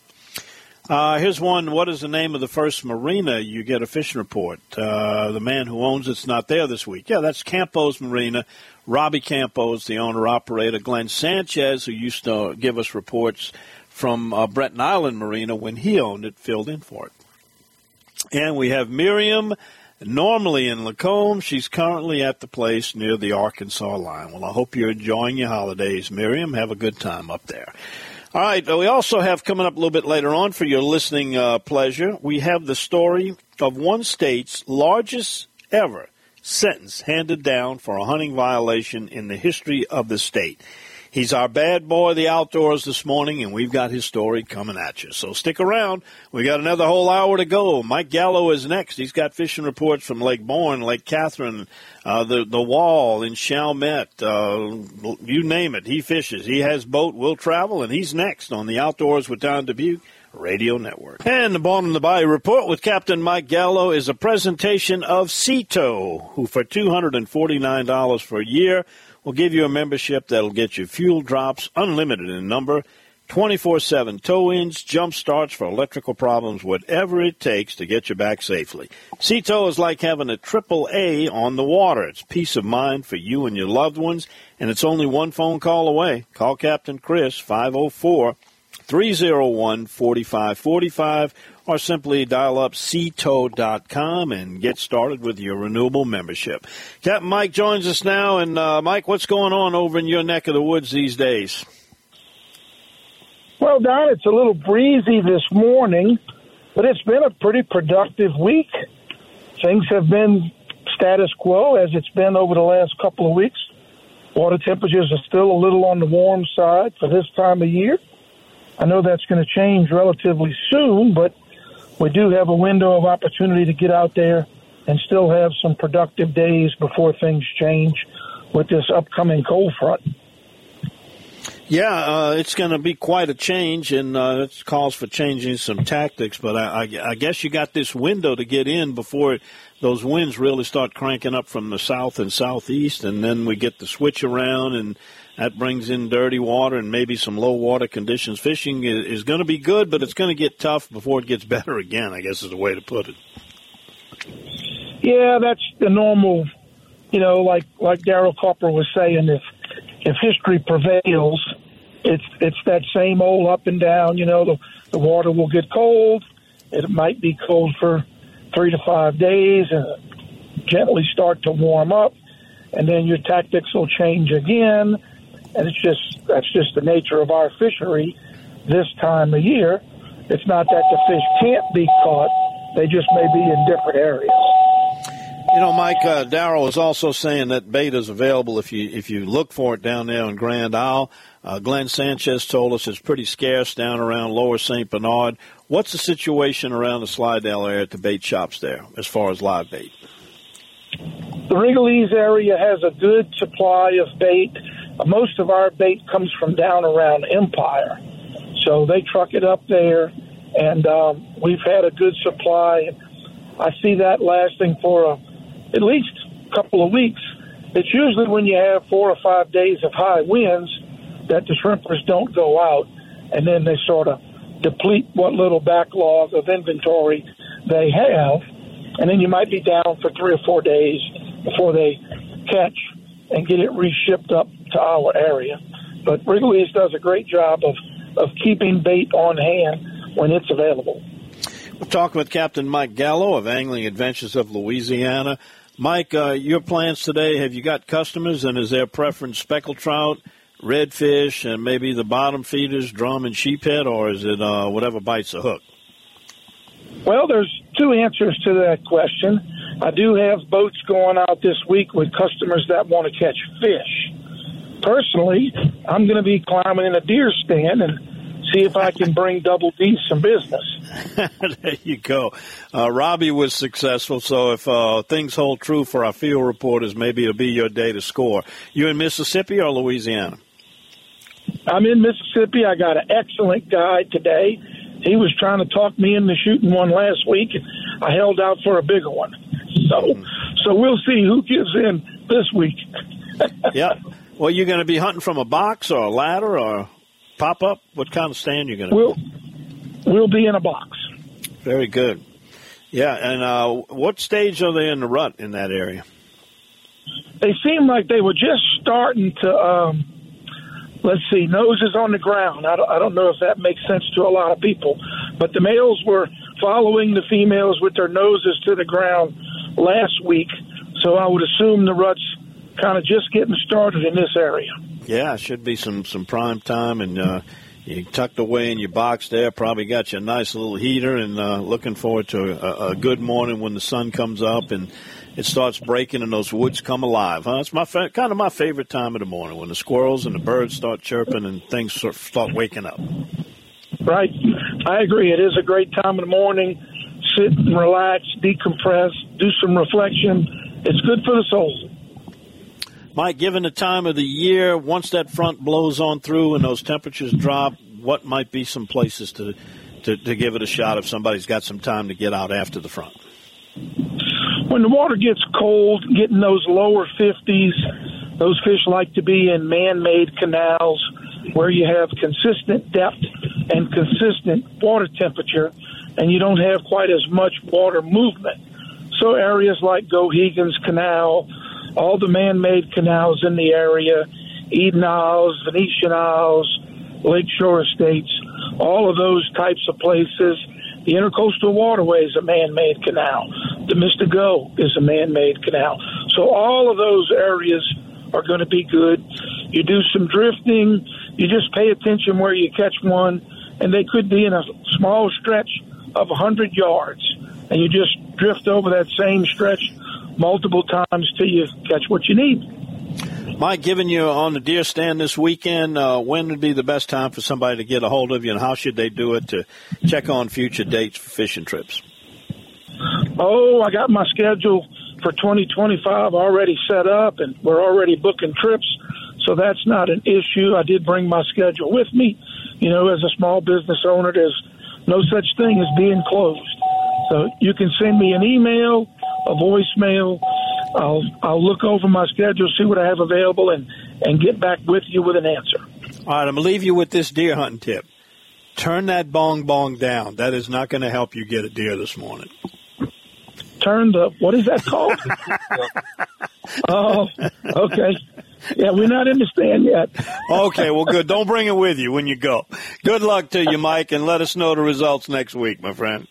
Uh, here's one. What is the name of the first marina you get a fishing report? Uh, the man who owns it's not there this week. Yeah, that's Campos Marina. Robbie Campos, the owner-operator. Glenn Sanchez, who used to give us reports from uh, Breton Island Marina when he owned it, filled in for it. And we have Miriam, normally in Lacombe. She's currently at the place near the Arkansas line. Well, I hope you're enjoying your holidays, Miriam. Have a good time up there. All right, we also have coming up a little bit later on for your listening uh, pleasure, we have the story of one state's largest ever sentence handed down for a hunting violation in the history of the state. He's our bad boy of the outdoors this morning, and we've got his story coming at you. So stick around. We got another whole hour to go. Mike Gallo is next. He's got fishing reports from Lake Bourne, Lake Catherine, uh, the the Wall in Chalmette. Uh, you name it. He fishes. He has boat, will travel, and he's next on the Outdoors with Don Dubuque Radio Network. And the Born in the Bayou Report with Captain Mike Gallo is a presentation of Sea Tow, who for two hundred forty-nine dollars for a year will give you a membership that'll get you fuel drops, unlimited in number, twenty-four seven tow-ins, jump starts for electrical problems, whatever it takes to get you back safely. Sea Tow is like having a triple A on the water. It's peace of mind for you and your loved ones, and it's only one phone call away. Call Captain Chris, five oh four, three oh one, four five four five, or simply dial up sea tow dot com and get started with your renewable membership. Captain Mike joins us now. And, uh, Mike, what's going on over in your neck of the woods these days? Well, Don, it's a little breezy this morning, but it's been a pretty productive week. Things have been status quo as it's been over the last couple of weeks. Water temperatures are still a little on the warm side for this time of year. I know that's going to change relatively soon, but we do have a window of opportunity to get out there and still have some productive days before things change with this upcoming cold front. Yeah, uh, it's going to be quite a change, and uh, it calls for changing some tactics. But I, I, I guess you got this window to get in before those winds really start cranking up from the south and southeast, and then we get the switch around, and that brings in dirty water and maybe some low water conditions. Fishing is, is going to be good, but it's going to get tough before it gets better again, I guess is the way to put it. Yeah, that's the normal, you know, like like Darrell Copper was saying, if if history prevails, it's it's that same old up and down, you know, the, the water will get cold. It might be cold for three to five days and gently start to warm up, and then your tactics will change again. And it's just that's just the nature of our fishery this time of year. It's not that the fish can't be caught; they just may be in different areas. You know, Mike, uh, Darrell is also saying that bait is available if you if you look for it down there in Grand Isle. Uh, Glenn Sanchez told us it's pretty scarce down around Lower Saint Bernard. What's the situation around the Slidell area at the bait shops there as far as live bait? The Rigolets area has a good supply of bait. Most of our bait comes from down around Empire. So they truck it up there, and um, we've had a good supply. I see that lasting for a, at least a couple of weeks. It's usually when you have four or five days of high winds that the shrimpers don't go out, and then they sort of deplete what little backlog of inventory they have, and then you might be down for three or four days before they catch and get it reshipped up to our area. But Wrigley's does a great job of, of keeping bait on hand when it's available. We're talking with Captain Mike Gallo of Angling Adventures of Louisiana. Mike, uh, your plans today, have you got customers, and is their preference speckled trout, redfish, and maybe the bottom feeders, drum and sheephead, or is it uh, whatever bites the hook? Well, there's two answers to that question. I do have boats going out this week with customers that want to catch fish. Personally, I'm going to be climbing in a deer stand and see if I can bring Double D some business. There you go. Uh, Robbie was successful, so if uh, things hold true for our field reporters, maybe it'll be your day to score. You in Mississippi or Louisiana? I'm in Mississippi. I got an excellent guide today. He was trying to talk me into shooting one last week. I held out for a bigger one. So so we'll see who gives in this week. Yeah. Well, you're going to be hunting from a box or a ladder or pop-up? What kind of stand you going to we'll, be? We'll be in a box. Very good. Yeah, and uh, what stage are they in the rut in that area? They seem like they were just starting to, um, let's see, noses on the ground. I don't, I don't know if that makes sense to a lot of people, but the males were, following the females with their noses to the ground last week. So I would assume the rut's kind of just getting started in this area. Yeah, it should be some, some prime time, and uh, you tucked away in your box there, probably got you a nice little heater, and uh, looking forward to a, a good morning when the sun comes up and it starts breaking and those woods come alive. Huh? It's my fa- kind of my favorite time of the morning, when the squirrels and the birds start chirping and things sort of start waking up. Right. I agree. It is a great time of the morning. Sit and relax, decompress, do some reflection. It's good for the soul. Mike, given the time of the year, once that front blows on through and those temperatures drop, what might be some places to, to, to give it a shot if somebody's got some time to get out after the front? When the water gets cold, getting those lower fifties, those fish like to be in man-made canals where you have consistent depth and consistent water temperature, and you don't have quite as much water movement. So areas like Gohegan's Canal, all the man-made canals in the area, Eden Isles, Venetian Isles, Lakeshore Estates, all of those types of places. The Intercoastal Waterway is a man-made canal. The Mystico is a man-made canal. So all of those areas are going to be good. You do some drifting. You just pay attention where you catch one, and they could be in a small stretch of one hundred yards. And you just drift over that same stretch multiple times till you catch what you need. Mike, given you on the deer stand this weekend, uh, when would be the best time for somebody to get a hold of you, and how should they do it to check on future dates for fishing trips? Oh, I got my schedule for twenty twenty-five already set up, and we're already booking trips, so that's not an issue. I did bring my schedule with me. You know, as a small business owner, there's no such thing as being closed. So you can send me an email, a voicemail. I'll I'll look over my schedule, see what I have available, and, and get back with you with an answer. All right, I'm going to leave you with this deer hunting tip. Turn that bong bong down. That is not going to help you get a deer this morning. Turn the, what is that called? Oh, okay. Yeah, we're not in the stand yet. Okay, well, good. Don't bring it with you when you go. Good luck to you, Mike, and let us know the results next week, my friend.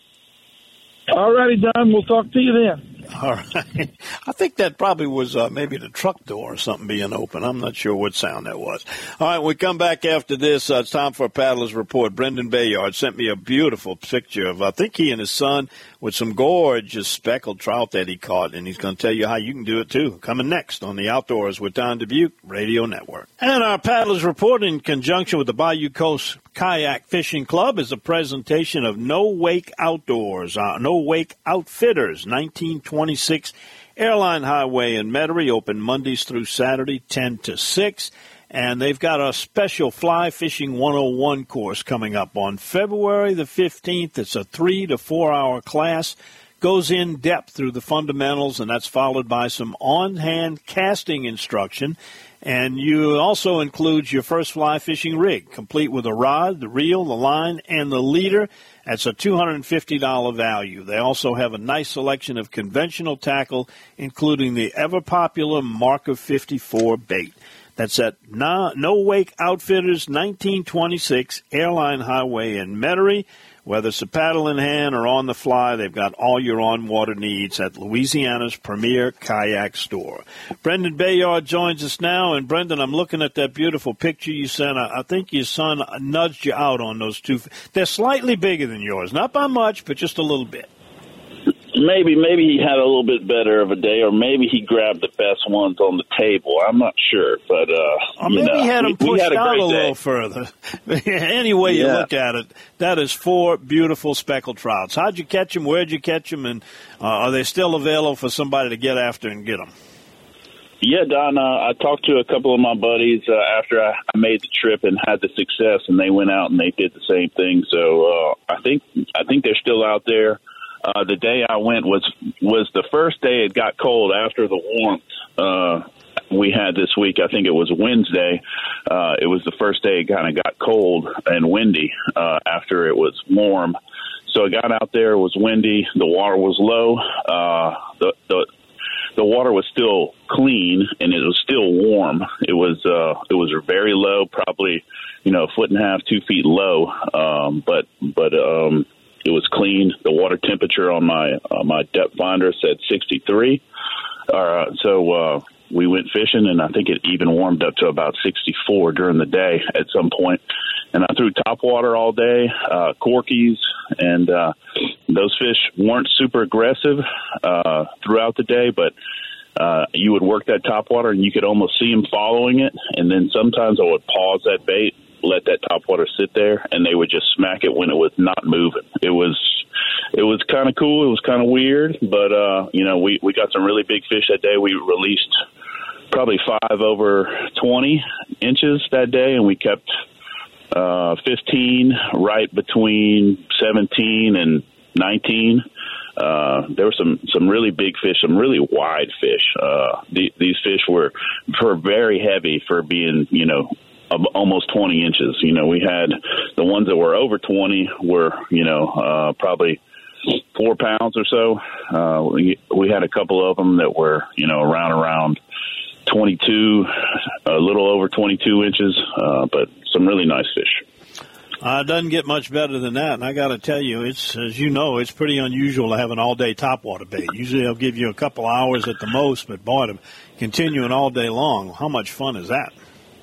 All righty, Don. We'll talk to you then. All right. I think that probably was uh, maybe the truck door or something being open. I'm not sure what sound that was. All right, we come back after this. Uh, it's time for a Paddler's Report. Brendan Bayard sent me a beautiful picture of, I think he and his son, with some gorgeous speckled trout that he caught, and he's going to tell you how you can do it, too. Coming next on the Outdoors with Don Dubuque Radio Network. And our Paddler's Report, in conjunction with the Bayou Coast Kayak Fishing Club, is a presentation of No Wake Outdoors, uh, No Wake Outfitters, nineteen twenty-six Airline Highway in Metairie, open Mondays through Saturday, ten to six. And they've got a special Fly Fishing one oh one course coming up on February the fifteenth. It's a three to four hour class. Goes in depth through the fundamentals, and that's followed by some on-hand casting instruction. And you also includes your first fly fishing rig, complete with a rod, the reel, the line, and the leader. That's a two hundred fifty dollars value. They also have a nice selection of conventional tackle, including the ever-popular Marker fifty-four bait. That's at No Wake Outfitters, nineteen twenty-six Airline Highway in Metairie. Whether it's a paddle in hand or on the fly, they've got all your on-water needs at Louisiana's premier kayak store. Brendan Bayard joins us now. And, Brendan, I'm looking at that beautiful picture you sent. I think your son nudged you out on those two. They're slightly bigger than yours. Not by much, but just a little bit. Maybe, maybe he had a little bit better of a day, or maybe he grabbed the best ones on the table. I'm not sure, but uh, or maybe you know, he had them pushed had a out a day. little further. Any way you yeah. look at it, that is four beautiful speckled trouts. How'd you catch them? Where'd you catch them? And uh, are they still available for somebody to get after and get them? Yeah, Don, uh, I talked to a couple of my buddies uh, after I, I made the trip and had the success, and they went out and they did the same thing. So uh, I think I think they're still out there. Uh, the day I went was was the first day it got cold after the warmth uh, we had this week. I think it was Wednesday. Uh, it was the first day it kind of got cold and windy uh, after it was warm. So I got out there. It was windy. The water was low. Uh, the, the the water was still clean and it was still warm. It was uh, it was very low, probably you know a foot and a half, two feet low. Um, but but um, it was clean. The water temperature on my uh, my depth finder said sixty-three. Uh, so uh, we went fishing, and I think it even warmed up to about sixty-four during the day at some point. And I threw topwater all day, uh, corkies, and uh, those fish weren't super aggressive uh, throughout the day, but uh, you would work that topwater, and you could almost see them following it. And then sometimes I would pause that bait, let that topwater sit there, and they would just smack it when it was not moving. It was it was kind of cool. It was kind of weird, but, uh, you know, we, we got some really big fish that day. We released probably five over twenty inches that day, and we kept uh, fifteen right between seventeen and nineteen. Uh, there were some, some really big fish, some really wide fish. Uh, the, these fish were, were very heavy for being, you know, almost twenty inches. You know, we had the ones that were over twenty were, you know, uh, probably four pounds or so. Uh, we, we had a couple of them that were, you know, around, around twenty-two, a little over twenty-two inches, uh, but some really nice fish. Uh, it doesn't get much better than that, and I got to tell you, it's as you know, it's pretty unusual to have an all-day topwater bait. Usually they'll give you a couple hours at the most, but boy, to continue all day long, how much fun is that?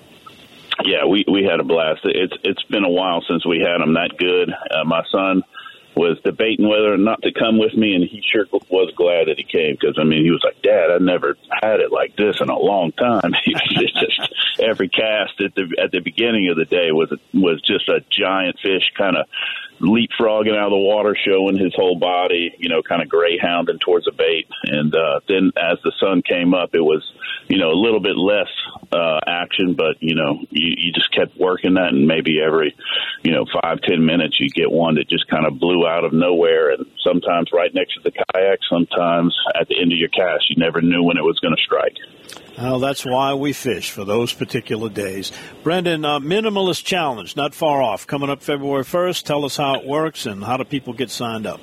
Yeah, we, we had a blast. It's it's been a while since we had them that good. Uh, my son was debating whether or not to come with me, and he sure was glad that he came because, I mean, he was like, Dad, I never had it like this in a long time. It's just every cast at the at the beginning of the day was was just a giant fish kind of leapfrogging out of the water, showing his whole body, you know, kind of greyhounding towards the bait. And uh, then as the sun came up, it was, you know, a little bit less uh, action, but, you know, you, you just kept working that, and maybe every, you know, five, ten minutes you get one that just kind of blew out of nowhere, and sometimes right next to the kayak, sometimes at the end of your cast. You never knew when it was going to strike. Well, that's why we fish for those particular days. Brendan, uh, Minimalist Challenge, not far off, coming up February first. Tell us how it works and how do people get signed up.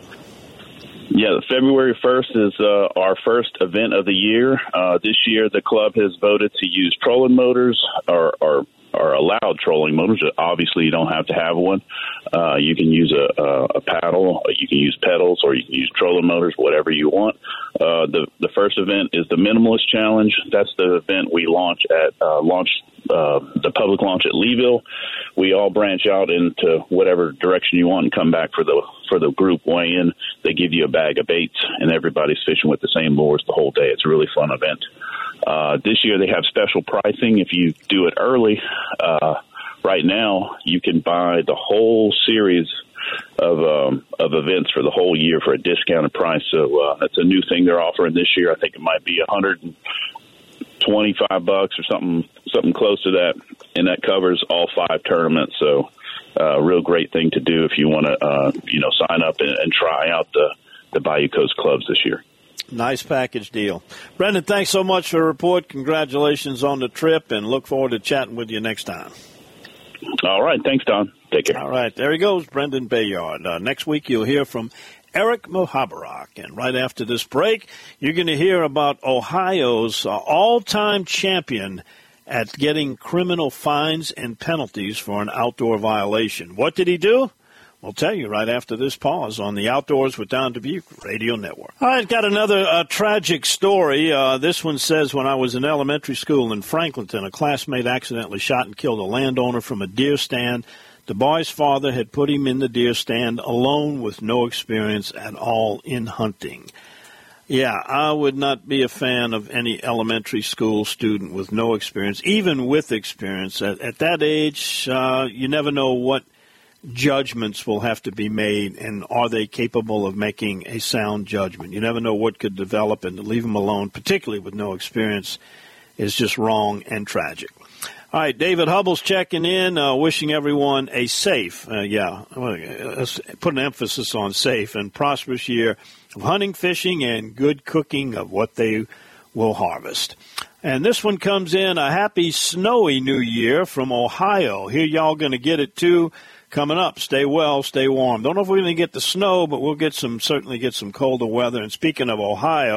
Yeah, February first is uh, our first event of the year. Uh, this year, the club has voted to use trolling motors or, or are allowed trolling motors. Obviously, you don't have to have one. Uh, you can use a, a, a paddle, or you can use pedals, or you can use trolling motors, whatever you want. Uh, the the first event is the Minimalist Challenge. That's the event we launch at uh, launch uh, the public launch at Leeville. We all branch out into whatever direction you want and come back for the for the group weigh-in. They give you a bag of baits, and everybody's fishing with the same lures the whole day. It's a really fun event. Uh, this year they have special pricing. If you do it early, uh, right now you can buy the whole series of um, of events for the whole year for a discounted price. So uh, that's a new thing they're offering this year. I think it might be one hundred twenty-five bucks or something something close to that, and that covers all five tournaments. So a uh, real great thing to do if you want to uh, you know sign up and, and try out the the Bayou Coast clubs this year. Nice package deal. Brendan, thanks so much for the report. Congratulations on the trip, and look forward to chatting with you next time. All right. Thanks, Don. Take care. All right. There he goes, Brendan Bayard. Uh, next week you'll hear from Eric Mohabarak. And right after this break, you're going to hear about Ohio's uh, all-time champion at getting criminal fines and penalties for an outdoor violation. What did he do? We'll tell you right after this pause on the Outdoors with Don Dubuque Radio Network. All right, got another uh, tragic story. Uh, this one says, when I was in elementary school in Franklinton, a classmate accidentally shot and killed a landowner from a deer stand. The boy's father had put him in the deer stand alone with no experience at all in hunting. Yeah, I would not be a fan of any elementary school student with no experience, even with experience. At, at that age, uh, you never know what judgments will have to be made, and are they capable of making a sound judgment? You never know what could develop, and to leave them alone, particularly with no experience, is just wrong and tragic. All right, David Hubbell's checking in, uh, wishing everyone a safe, uh, yeah, let's put an emphasis on safe and prosperous year of hunting, fishing, and good cooking of what they will harvest. And this one comes in, a happy snowy new year from Ohio. Here y'all going to get it too. Coming up, stay well, stay warm. Don't know if we're going to get the snow, but we'll get some, certainly get some colder weather. And speaking of Ohio,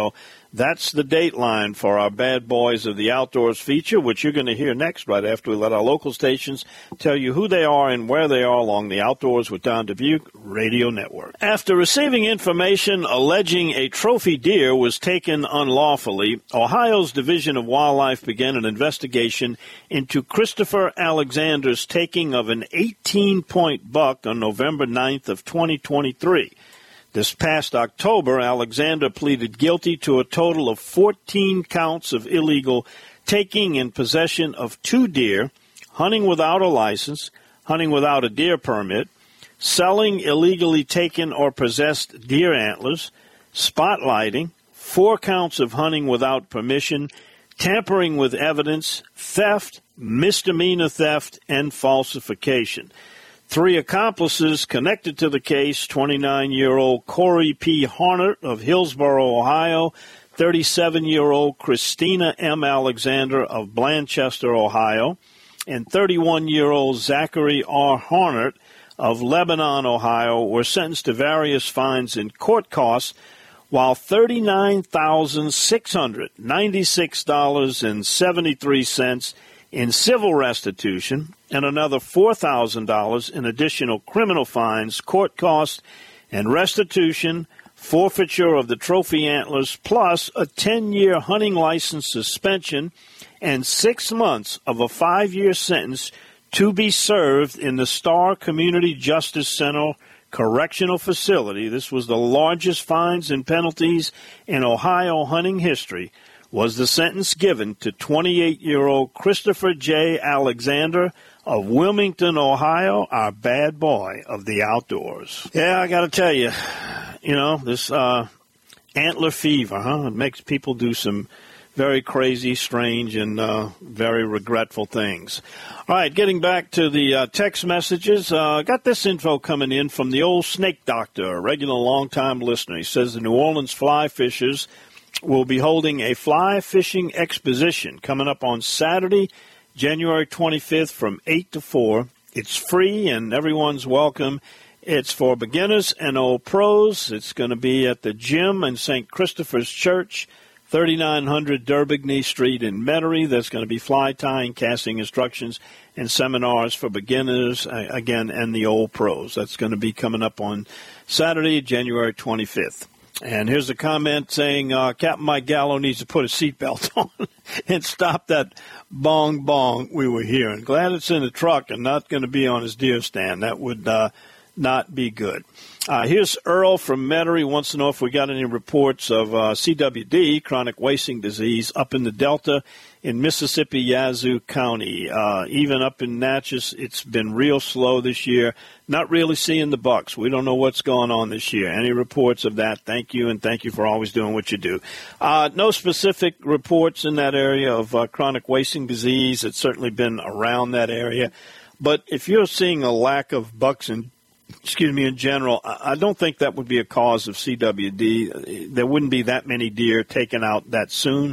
That's the dateline for our Bad Boys of the Outdoors feature, which you're going to hear next right after we let our local stations tell you who they are and where they are along the Outdoors with Don Dubuque Radio Network. After receiving information alleging a trophy deer was taken unlawfully, Ohio's Division of Wildlife began an investigation into Christopher Alexander's taking of an eighteen-point buck on November ninth of twenty twenty-three. This past October, Alexander pleaded guilty to a total of fourteen counts of illegal taking and possession of two deer, hunting without a license, hunting without a deer permit, selling illegally taken or possessed deer antlers, spotlighting, four counts of hunting without permission, tampering with evidence, theft, misdemeanor theft, and falsification. Three accomplices connected to the case, twenty-nine-year-old Corey P. Harnert of Hillsboro, Ohio, thirty-seven-year-old Christina M. Alexander of Blanchester, Ohio, and thirty-one-year-old Zachary R. Harnert of Lebanon, Ohio, were sentenced to various fines and court costs, while thirty-nine thousand six hundred ninety-six dollars and seventy-three cents in civil restitution and another four thousand dollars in additional criminal fines, court costs, and restitution, forfeiture of the trophy antlers, plus a ten-year hunting license suspension and six months of a five-year sentence to be served in the Star Community Justice Center Correctional Facility. This was the largest fines and penalties in Ohio hunting history, was the sentence given to twenty-eight-year-old Christopher J. Alexander of Wilmington, Ohio, our bad boy of the outdoors. Yeah, I got to tell you, you know, this uh, antler fever, huh? It makes people do some very crazy, strange, and uh, very regretful things. All right, getting back to the uh, text messages, uh, got this info coming in from the old snake doctor, a regular long-time listener. He says the New Orleans fly fishers will be holding a fly fishing exposition coming up on Saturday, January twenty-fifth from eight to four. It's free and everyone's welcome. It's for beginners and old pros. It's going to be at the gym in Saint Christopher's Church, thirty-nine hundred Derbigny Street in Metairie. There's going to be fly tying, casting instructions, and seminars for beginners, uh, again, and the old pros. That's going to be coming up on Saturday, January twenty-fifth. And here's a comment saying, uh, Captain Mike Gallo needs to put a seatbelt on and stop that bong bong we were hearing. Glad it's in the truck and not going to be on his deer stand. That would uh, not be good. Uh, here's Earl from Metairie. Wants to know if we got any reports of uh, C W D, chronic wasting disease, up in the Delta in Mississippi, Yazoo County. Uh, even up in Natchez, it's been real slow this year. Not really seeing the bucks. We don't know what's going on this year. Any reports of that? Thank you, and thank you for always doing what you do. Uh, no specific reports in that area of uh, chronic wasting disease. It's certainly been around that area. But if you're seeing a lack of bucks in Excuse me, in general, I don't think that would be a cause of C W D. There wouldn't be that many deer taken out that soon.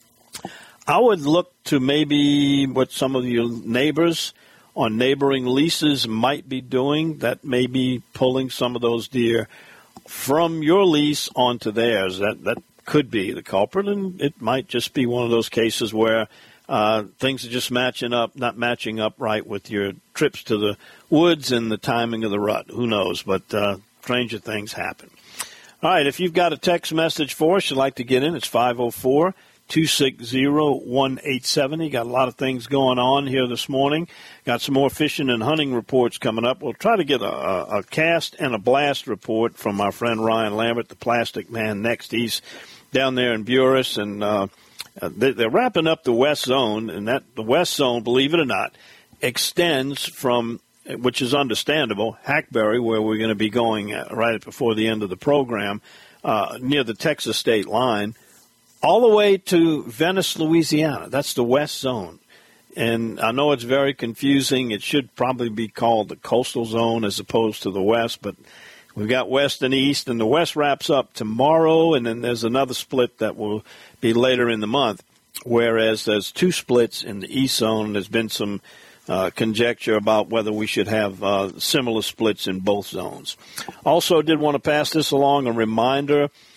I would look to maybe what some of your neighbors on neighboring leases might be doing, that may be pulling some of those deer from your lease onto theirs. That that could be the culprit, and it might just be one of those cases where uh, things are just matching up, not matching up right with your trips to the woods and the timing of the rut. Who knows? But uh, stranger things happen. All right, if you've got a text message for us you'd like to get in, it's five oh four, two six zero, one eight seven zero. Got a lot of things going on here this morning. Got some more fishing and hunting reports coming up. We'll try to get a, a, a cast and a blast report from our friend Ryan Lambert, the Plastic Man, next. He's down there in Buras, and uh, they're wrapping up the West Zone, and that the West Zone, believe it or not, extends from, which is understandable, Hackberry, where we're going to be going right before the end of the program, uh, near the Texas state line, all the way to Venice, Louisiana. That's the West Zone. And I know it's very confusing. It should probably be called the Coastal Zone as opposed to the West, but we've got West and East, and the West wraps up tomorrow, and then there's another split that will be later in the month, whereas there's two splits in the East Zone. There's been some uh, conjecture about whether we should have uh, similar splits in both zones. Also did want to pass this along, a reminder,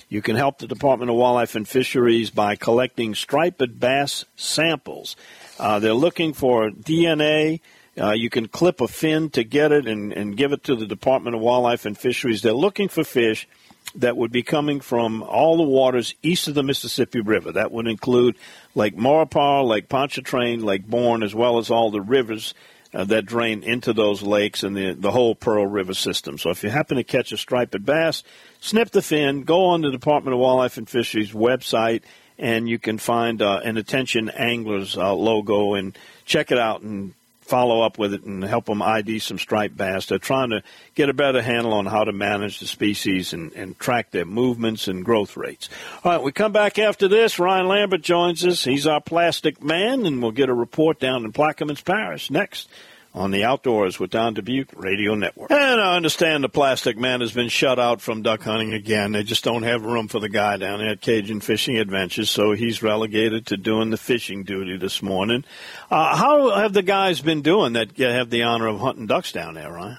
You can help the Department of Wildlife and Fisheries by collecting striped bass samples. Uh, they're looking for D N A. Uh, you can clip a fin to get it and, and give it to the Department of Wildlife and Fisheries. They're looking for fish that would be coming from all the waters east of the Mississippi River. That would include Lake Maurepas, Lake Pontchartrain, Lake Borgne, as well as all the rivers uh, that drain into those lakes and the, the whole Pearl River system. So if you happen to catch a striped bass, snip the fin, go on the Department of Wildlife and Fisheries website, and you can find uh, an Attention Anglers uh, logo and check it out and follow up with it and help them I D some striped bass. They're trying to get a better handle on how to manage the species and, and track their movements and growth rates. All right, we come back after this. Ryan Lambert joins us. He's our plastic man, and we'll get a report down in Plaquemines Parish next on the Outdoors with Don Dubuque Radio Network. And I understand the plastic man has been shut out from duck hunting again. They just don't have room for the guy down there at Cajun Fishing Adventures, so he's relegated to doing the fishing duty this morning. Uh, how have the guys been doing that have the honor of hunting ducks down there, Ryan?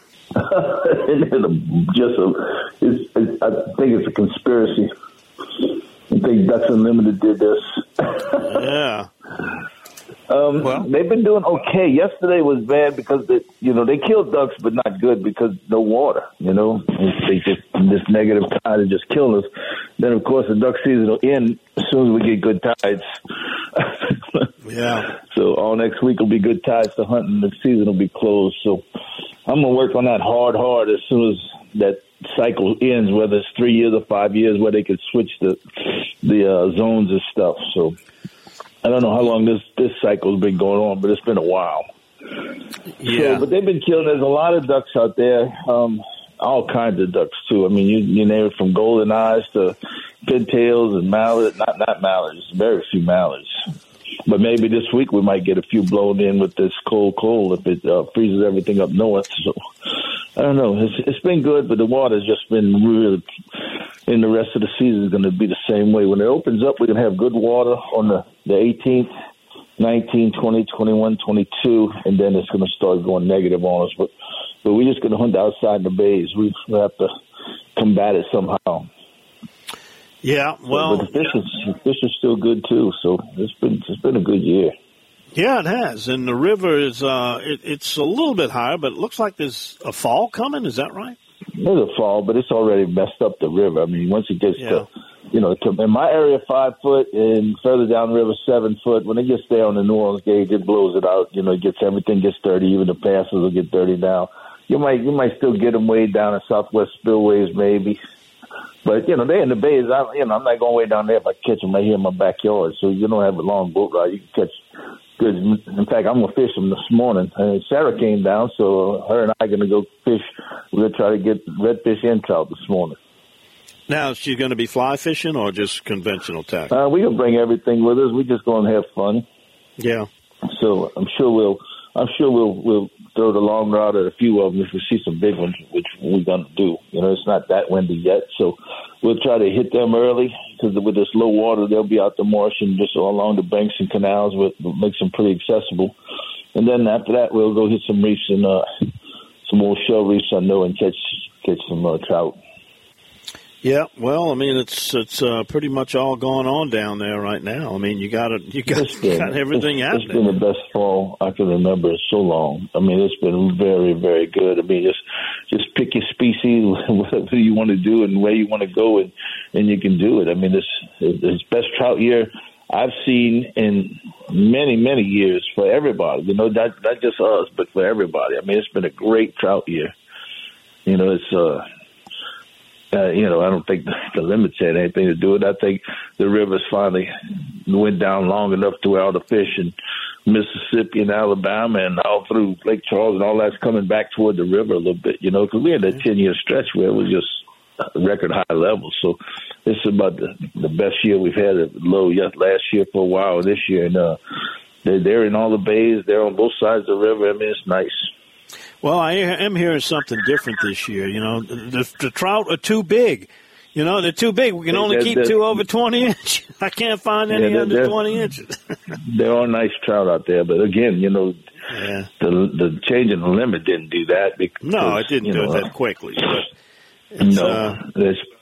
Just a, it's, it, I think it's a conspiracy. I think Ducks Unlimited did this. Yeah. Um, well, they've been doing okay. Yesterday was bad because they, you know, they killed ducks, but not good because no water. You know, they just this negative tide will just kill us. Then, of course, the duck season will end as soon as we get good tides. Yeah. So all next week will be good tides to hunt, and the season will be closed. So I'm gonna work on that hard, hard as soon as that cycle ends, whether it's three years or five years, where they could switch the the uh, zones and stuff. So. I don't know how long this, this cycle's been going on, but it's been a while. Yeah. So, but they've been killing. There's a lot of ducks out there, um, all kinds of ducks, too. I mean, you, you name it from golden eyes to pintails and mallards. Not, not mallards, very few mallards. But maybe this week we might get a few blown in with this cold, cold if it uh, freezes everything up north. So I don't know. It's, it's been good, but the water's just been really. And the rest of the season is going to be the same way. When it opens up, we're going to have good water on the, the eighteenth, nineteenth, twentieth, twenty-first, twenty-second, and then it's going to start going negative on us. But but we're just going to hunt outside the bays. We have to combat it somehow. Yeah, well, but, but the fish is the fish is still good too. So it's been it's been a good year. Yeah, it has. And the river is uh, it, it's a little bit higher, but it looks like there's a fall coming. Is that right? There's a fall, but it's already messed up the river. I mean, once it gets yeah. to, you know, to, in my area, five foot, and further down the river, seven foot. When it gets there on the New Orleans gauge, it blows it out. You know, it gets everything gets dirty. Even the passes will get dirty now. You might you might still get them way down in southwest spillways, maybe. But you know, they in the bays. I, you know, I'm not going way down there if I catch them right here in my backyard. So you don't have a long boat ride. You can catch. Good. In fact, I'm going to fish them this morning. And Sarah came down, so her and I are going to go fish. We're going to try to get redfish and trout this morning. Now, is she going to be fly fishing or just conventional tackle? Uh, we're going to bring everything with us. We're just going to have fun. Yeah. So I'm sure we'll I'm sure we'll we'll throw the long rod at a few of them if we see some big ones, which we're going to do. You know, it's not that windy yet, so we'll try to hit them early because with this low water, they'll be out the marsh and just along the banks and canals, which makes them pretty accessible. And then after that, we'll go hit some reefs and uh, some more shell reefs I know and catch catch some uh, trout. Yeah, well, I mean, it's it's uh, pretty much all going on down there right now. I mean, you got it, you got, been, you got everything it's, happening. It's been the best fall I can remember in so long. I mean, it's been very, very good. I mean, just just pick your species, whatever you want to do, and where you want to go, and, and you can do it. I mean, this it's best trout year I've seen in many, many years for everybody. You know, not not just us, but for everybody. I mean, it's been a great trout year. You know, it's uh. Uh, you know, I don't think the, the limits had anything to do with it. I think the rivers finally went down long enough to where all the fish in Mississippi and Alabama and all through Lake Charles and all that's coming back toward the river a little bit, you know, because we had that ten-year stretch where it was just record high levels. So this is about the, the best year we've had at low yet last year for a while, this year. And uh, they're, they're in all the bays. They're on both sides of the river. I mean, it's nice. Well, I am hearing something different this year. You know, the, the trout are too big. You know, they're too big. We can only they're, keep they're, two over twenty inches. I can't find any yeah, under twenty inches. There are nice trout out there, but again, you know, yeah. the the change in the limit didn't do that. Because, no, it didn't you do know, it that quickly. But it's, no, uh, there's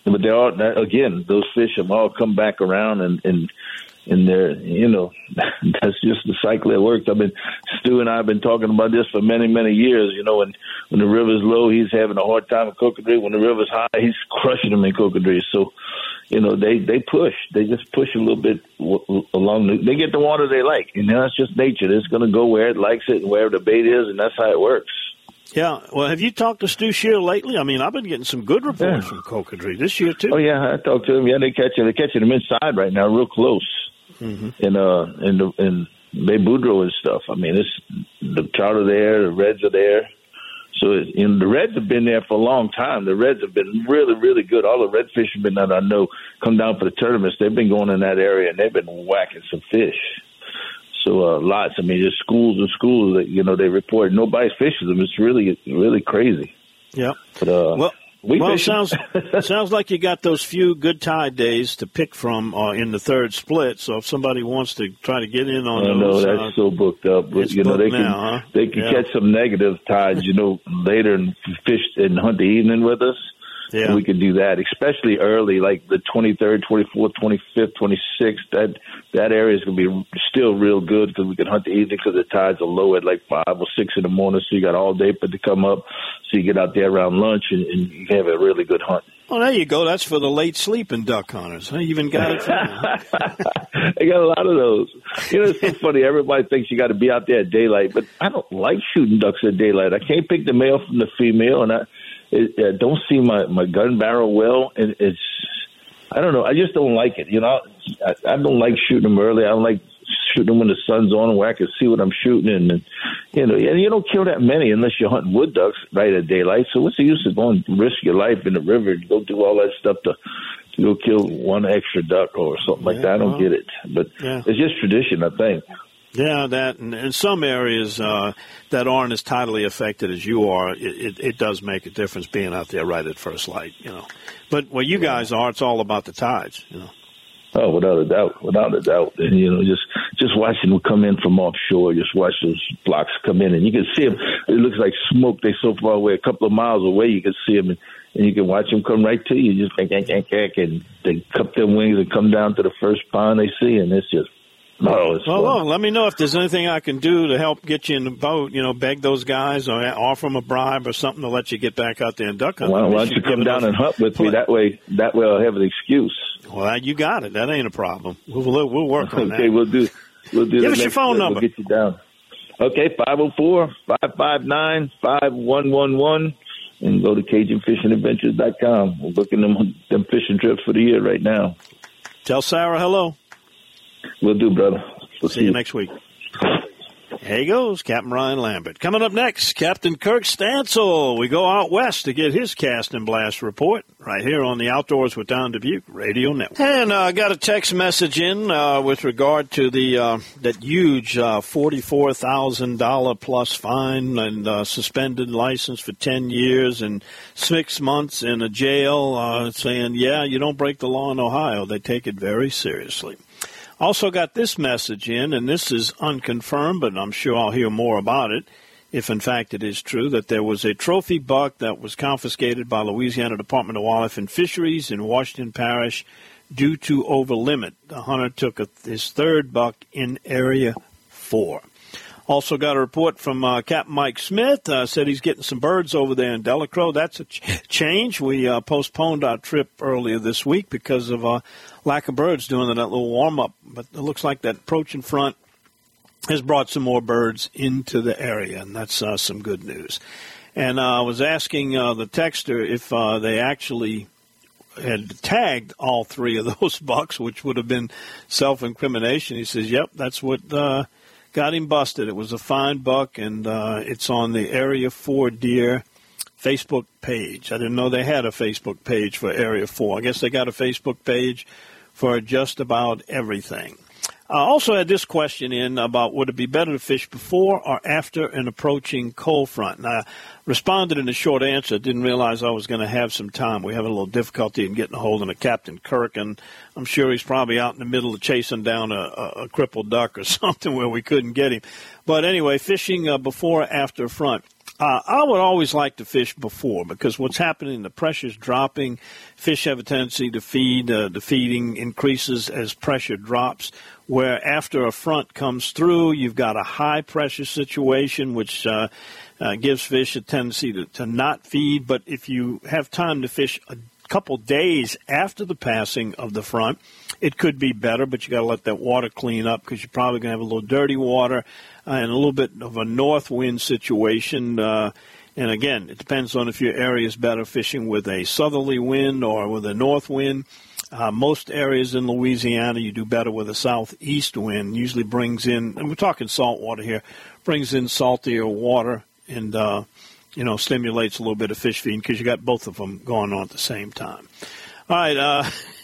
but they all again those fish have all come back around and and. And they're, you know, that's just the cycle that works. I've been, Stu and I have been talking about this for many, many years. You know, when, when the river's low, he's having a hard time in Cocodrie. When the river's high, he's crushing them in Cocodrie. So, you know, they, they push. They just push a little bit along. The, they get the water they like. And that's just nature. It's going to go where it likes it and wherever the bait is, and that's how it works. Yeah. Well, have you talked to Stu Shear lately? I mean, I've been getting some good reports yeah. from Cocodrie this year, too. Oh, yeah. I talked to him. Yeah, they catching, they're catching them inside right now, real close. Mm-hmm. In uh in the in Bay Boudreaux and stuff. I mean, it's the trout are there, the reds are there. So it, you know, the reds have been there for a long time. The reds have been really, really good. All the red fishermen that I know come down for the tournaments. They've been going in that area and they've been whacking some fish. So uh, lots. I mean, there's schools and schools that you know they report nobody fishes them. It's really, really crazy. Yeah. But uh, well. We well, it sounds sounds like you got those few good tide days to pick from uh, in the third split. So if somebody wants to try to get in on I those, know that's uh, so booked up. But you know they can now, huh? they can yeah. catch some negative tides. You know later and fish and hunt the evening with us. Yeah, we could do that, especially early, like the twenty-third, twenty-fourth, twenty-fifth, twenty-sixth. That that area is going to be still real good because we can hunt the evening because the tides are low at like five or six in the morning. So you got all day for it to come up. So you get out there around lunch and, and you have a really good hunt. Well, there you go. That's for the late sleeping duck hunters. I even got it for you. I got a lot of those. You know, it's so funny. Everybody thinks you got to be out there at daylight, but I don't like shooting ducks at daylight. I can't pick the male from the female, and I, it, I don't see my, my gun barrel well. And it's, I don't know. I just don't like it. You know, I, I don't like shooting them early. I don't like shooting them when the sun's on where I can see what I'm shooting. And, and you know, and you don't kill that many unless you're hunting wood ducks right at daylight. So what's the use of going to risk your life in the river and go do all that stuff to, to go kill one extra duck or something like yeah, that? I don't well, get it. But yeah. it's just tradition, I think. Yeah, that and in some areas uh, that aren't as tidally affected as you are, it, it, it does make a difference being out there right at first light, you know. But where you guys are, it's all about the tides, you know. Oh, without a doubt, without a doubt. And, you know, just just watching them come in from offshore, just watch those blocks come in, and you can see them. It looks like smoke. They're so far away, a couple of miles away, you can see them, and, and you can watch them come right to you. Just like, and they cup their wings and come down to the first pond they see, and it's just, oh, it's well, fun. Look, let me know if there's anything I can do to help get you in the boat. You know, beg those guys or offer them a bribe or something to let you get back out there and duck hunt. Why, why don't you come down and hunt with me? That way, that way I'll have an excuse. Well, you got it. That ain't a problem. We'll we'll, we'll work on that. Okay, we'll do. We'll do. Give us your phone number. We'll get you down. Okay, five oh four, five five nine, five one one one, and go to Cajun Fishing Adventures dot com. We're booking them them fishing trips for the year right now. Tell Sarah hello. We'll do, brother. We'll see, see you next week. There he goes, Captain Ryan Lambert. Coming up next, Captain Kirk Stansel. We go out west to get his cast and blast report right here on the Outdoors with Don Dubuque Radio Network. And I uh, got a text message in uh, with regard to the uh, that huge uh, forty-four thousand dollars plus fine and uh, suspended license for ten years and six months in a jail, uh, saying, yeah, you don't break the law in Ohio. They take it very seriously. Also got this message in, and this is unconfirmed, but I'm sure I'll hear more about it, if in fact it is true, that there was a trophy buck that was confiscated by Louisiana Department of Wildlife and Fisheries in Washington Parish due to overlimit. The hunter took a, his third buck in Area four. Also got a report from uh, Captain Mike Smith. Uh, said he's getting some birds over there in Delacroix. That's a ch- change. We uh, postponed our trip earlier this week because of uh, lack of birds doing that little warm-up. But it looks like that approaching front has brought some more birds into the area, and that's uh, some good news. And uh, I was asking uh, the texter if uh, they actually had tagged all three of those bucks, which would have been self-incrimination. He says, yep, that's what uh, – got him busted. It was a fine buck, and uh, it's on the Area four Deer Facebook page. I didn't know they had a Facebook page for Area four. I guess they got a Facebook page for just about everything. I also had this question in about would it be better to fish before or after an approaching cold front. And I responded in a short answer. Didn't realize I was going to have some time. We have a little difficulty in getting a hold of Captain Kirk, and I'm sure he's probably out in the middle of chasing down a, a, a crippled duck or something where we couldn't get him. But anyway, fishing uh, before or after front. Uh, I would always like to fish before because what's happening, the pressure's dropping. Fish have a tendency to feed. Uh, the feeding increases as pressure drops, where after a front comes through, you've got a high-pressure situation, which uh, uh, gives fish a tendency to, to not feed. But if you have time to fish a couple days after the passing of the front, it could be better, but you got to let that water clean up because you're probably going to have a little dirty water uh, and a little bit of a north wind situation. Uh, and again, it depends on if your area is better fishing with a southerly wind or with a north wind. Uh, most areas in Louisiana, you do better with a southeast wind. Usually brings in, and we're talking salt water here, brings in saltier water and uh, you know, stimulates a little bit of fish feeding because you got both of them going on at the same time. All right, uh,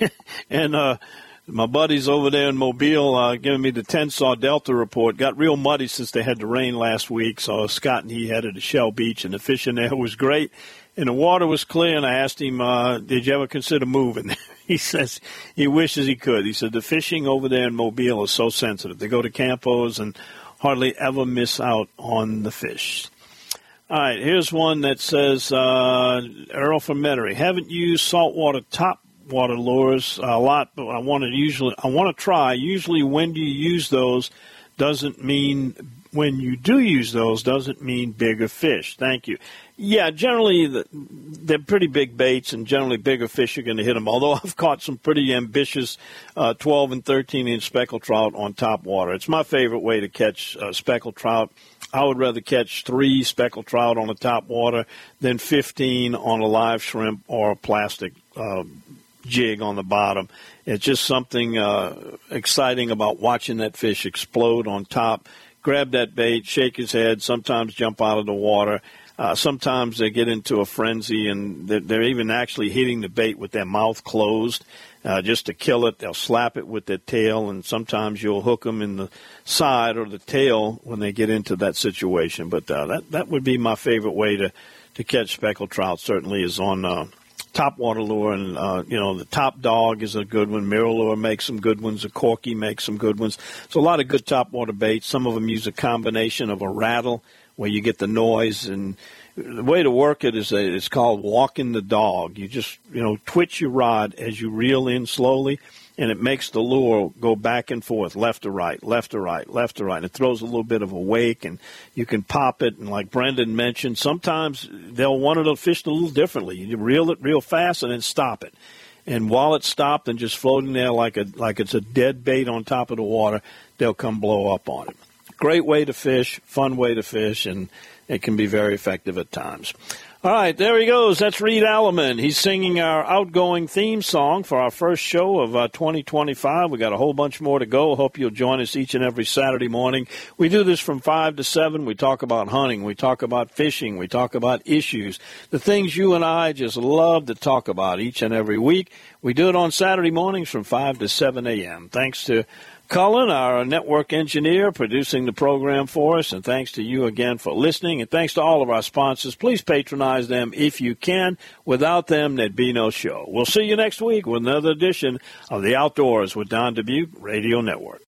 and uh, my buddies over there in Mobile uh, giving me the Tensaw Delta report. Got real muddy since they had the rain last week, so Scott and he headed to Shell Beach, and the fishing there was great, and the water was clear, and I asked him, uh, did you ever consider moving? He says he wishes he could. He said the fishing over there in Mobile is so sensitive. They go to Campos and hardly ever miss out on the fish. All right, here's one that says, uh, Earl from Metairie, haven't used saltwater top water lures a lot, but I want to usually I want to try. Usually when you use those doesn't mean when you do use those doesn't mean bigger fish. Thank you. Yeah, generally the, they're pretty big baits, and generally bigger fish are going to hit them, although I've caught some pretty ambitious uh, twelve and thirteen inch speckled trout on top water. It's my favorite way to catch uh, speckled trout. I would rather catch three speckled trout on the top water than fifteen on a live shrimp or a plastic uh, jig on the bottom. It's just something uh, exciting about watching that fish explode on top. Grab that bait, shake his head, sometimes jump out of the water. Uh, sometimes they get into a frenzy, and they're, they're even actually hitting the bait with their mouth closed uh, just to kill it. They'll slap it with their tail, and sometimes you'll hook them in the side or the tail when they get into that situation. But uh, that that would be my favorite way to, to catch speckled trout, certainly, is on uh, top water lure. And, uh, you know, the Top Dog is a good one. MirrOlure makes some good ones. The Corky makes some good ones. So a lot of good top water baits. Some of them use a combination of a rattle where you get the noise, and the way to work it is a, it's called walking the dog. You just, you know, twitch your rod as you reel in slowly, and it makes the lure go back and forth, left to right, left to right, left to right. And it throws a little bit of a wake, and you can pop it. And like Brendan mentioned, sometimes they'll want to fish a little differently. You reel it real fast and then stop it. And while it's stopped and just floating there like a like it's a dead bait on top of the water, they'll come blow up on it. Great way to fish, fun way to fish, and it can be very effective at times. All right, there he goes. That's Reed Alleman. He's singing our outgoing theme song for our first show of uh, twenty twenty-five. We got a whole bunch more to go. Hope you'll join us each and every Saturday morning. We do this from five to seven. We talk about hunting. We talk about fishing. We talk about issues, the things you and I just love to talk about each and every week. We do it on Saturday mornings from five to seven a.m. Thanks to Cullen, our network engineer, producing the program for us, and thanks to you again for listening, and thanks to all of our sponsors. Please patronize them if you can. Without them, there'd be no show. We'll see you next week with another edition of The Outdoors with Don Dubuque Radio Network.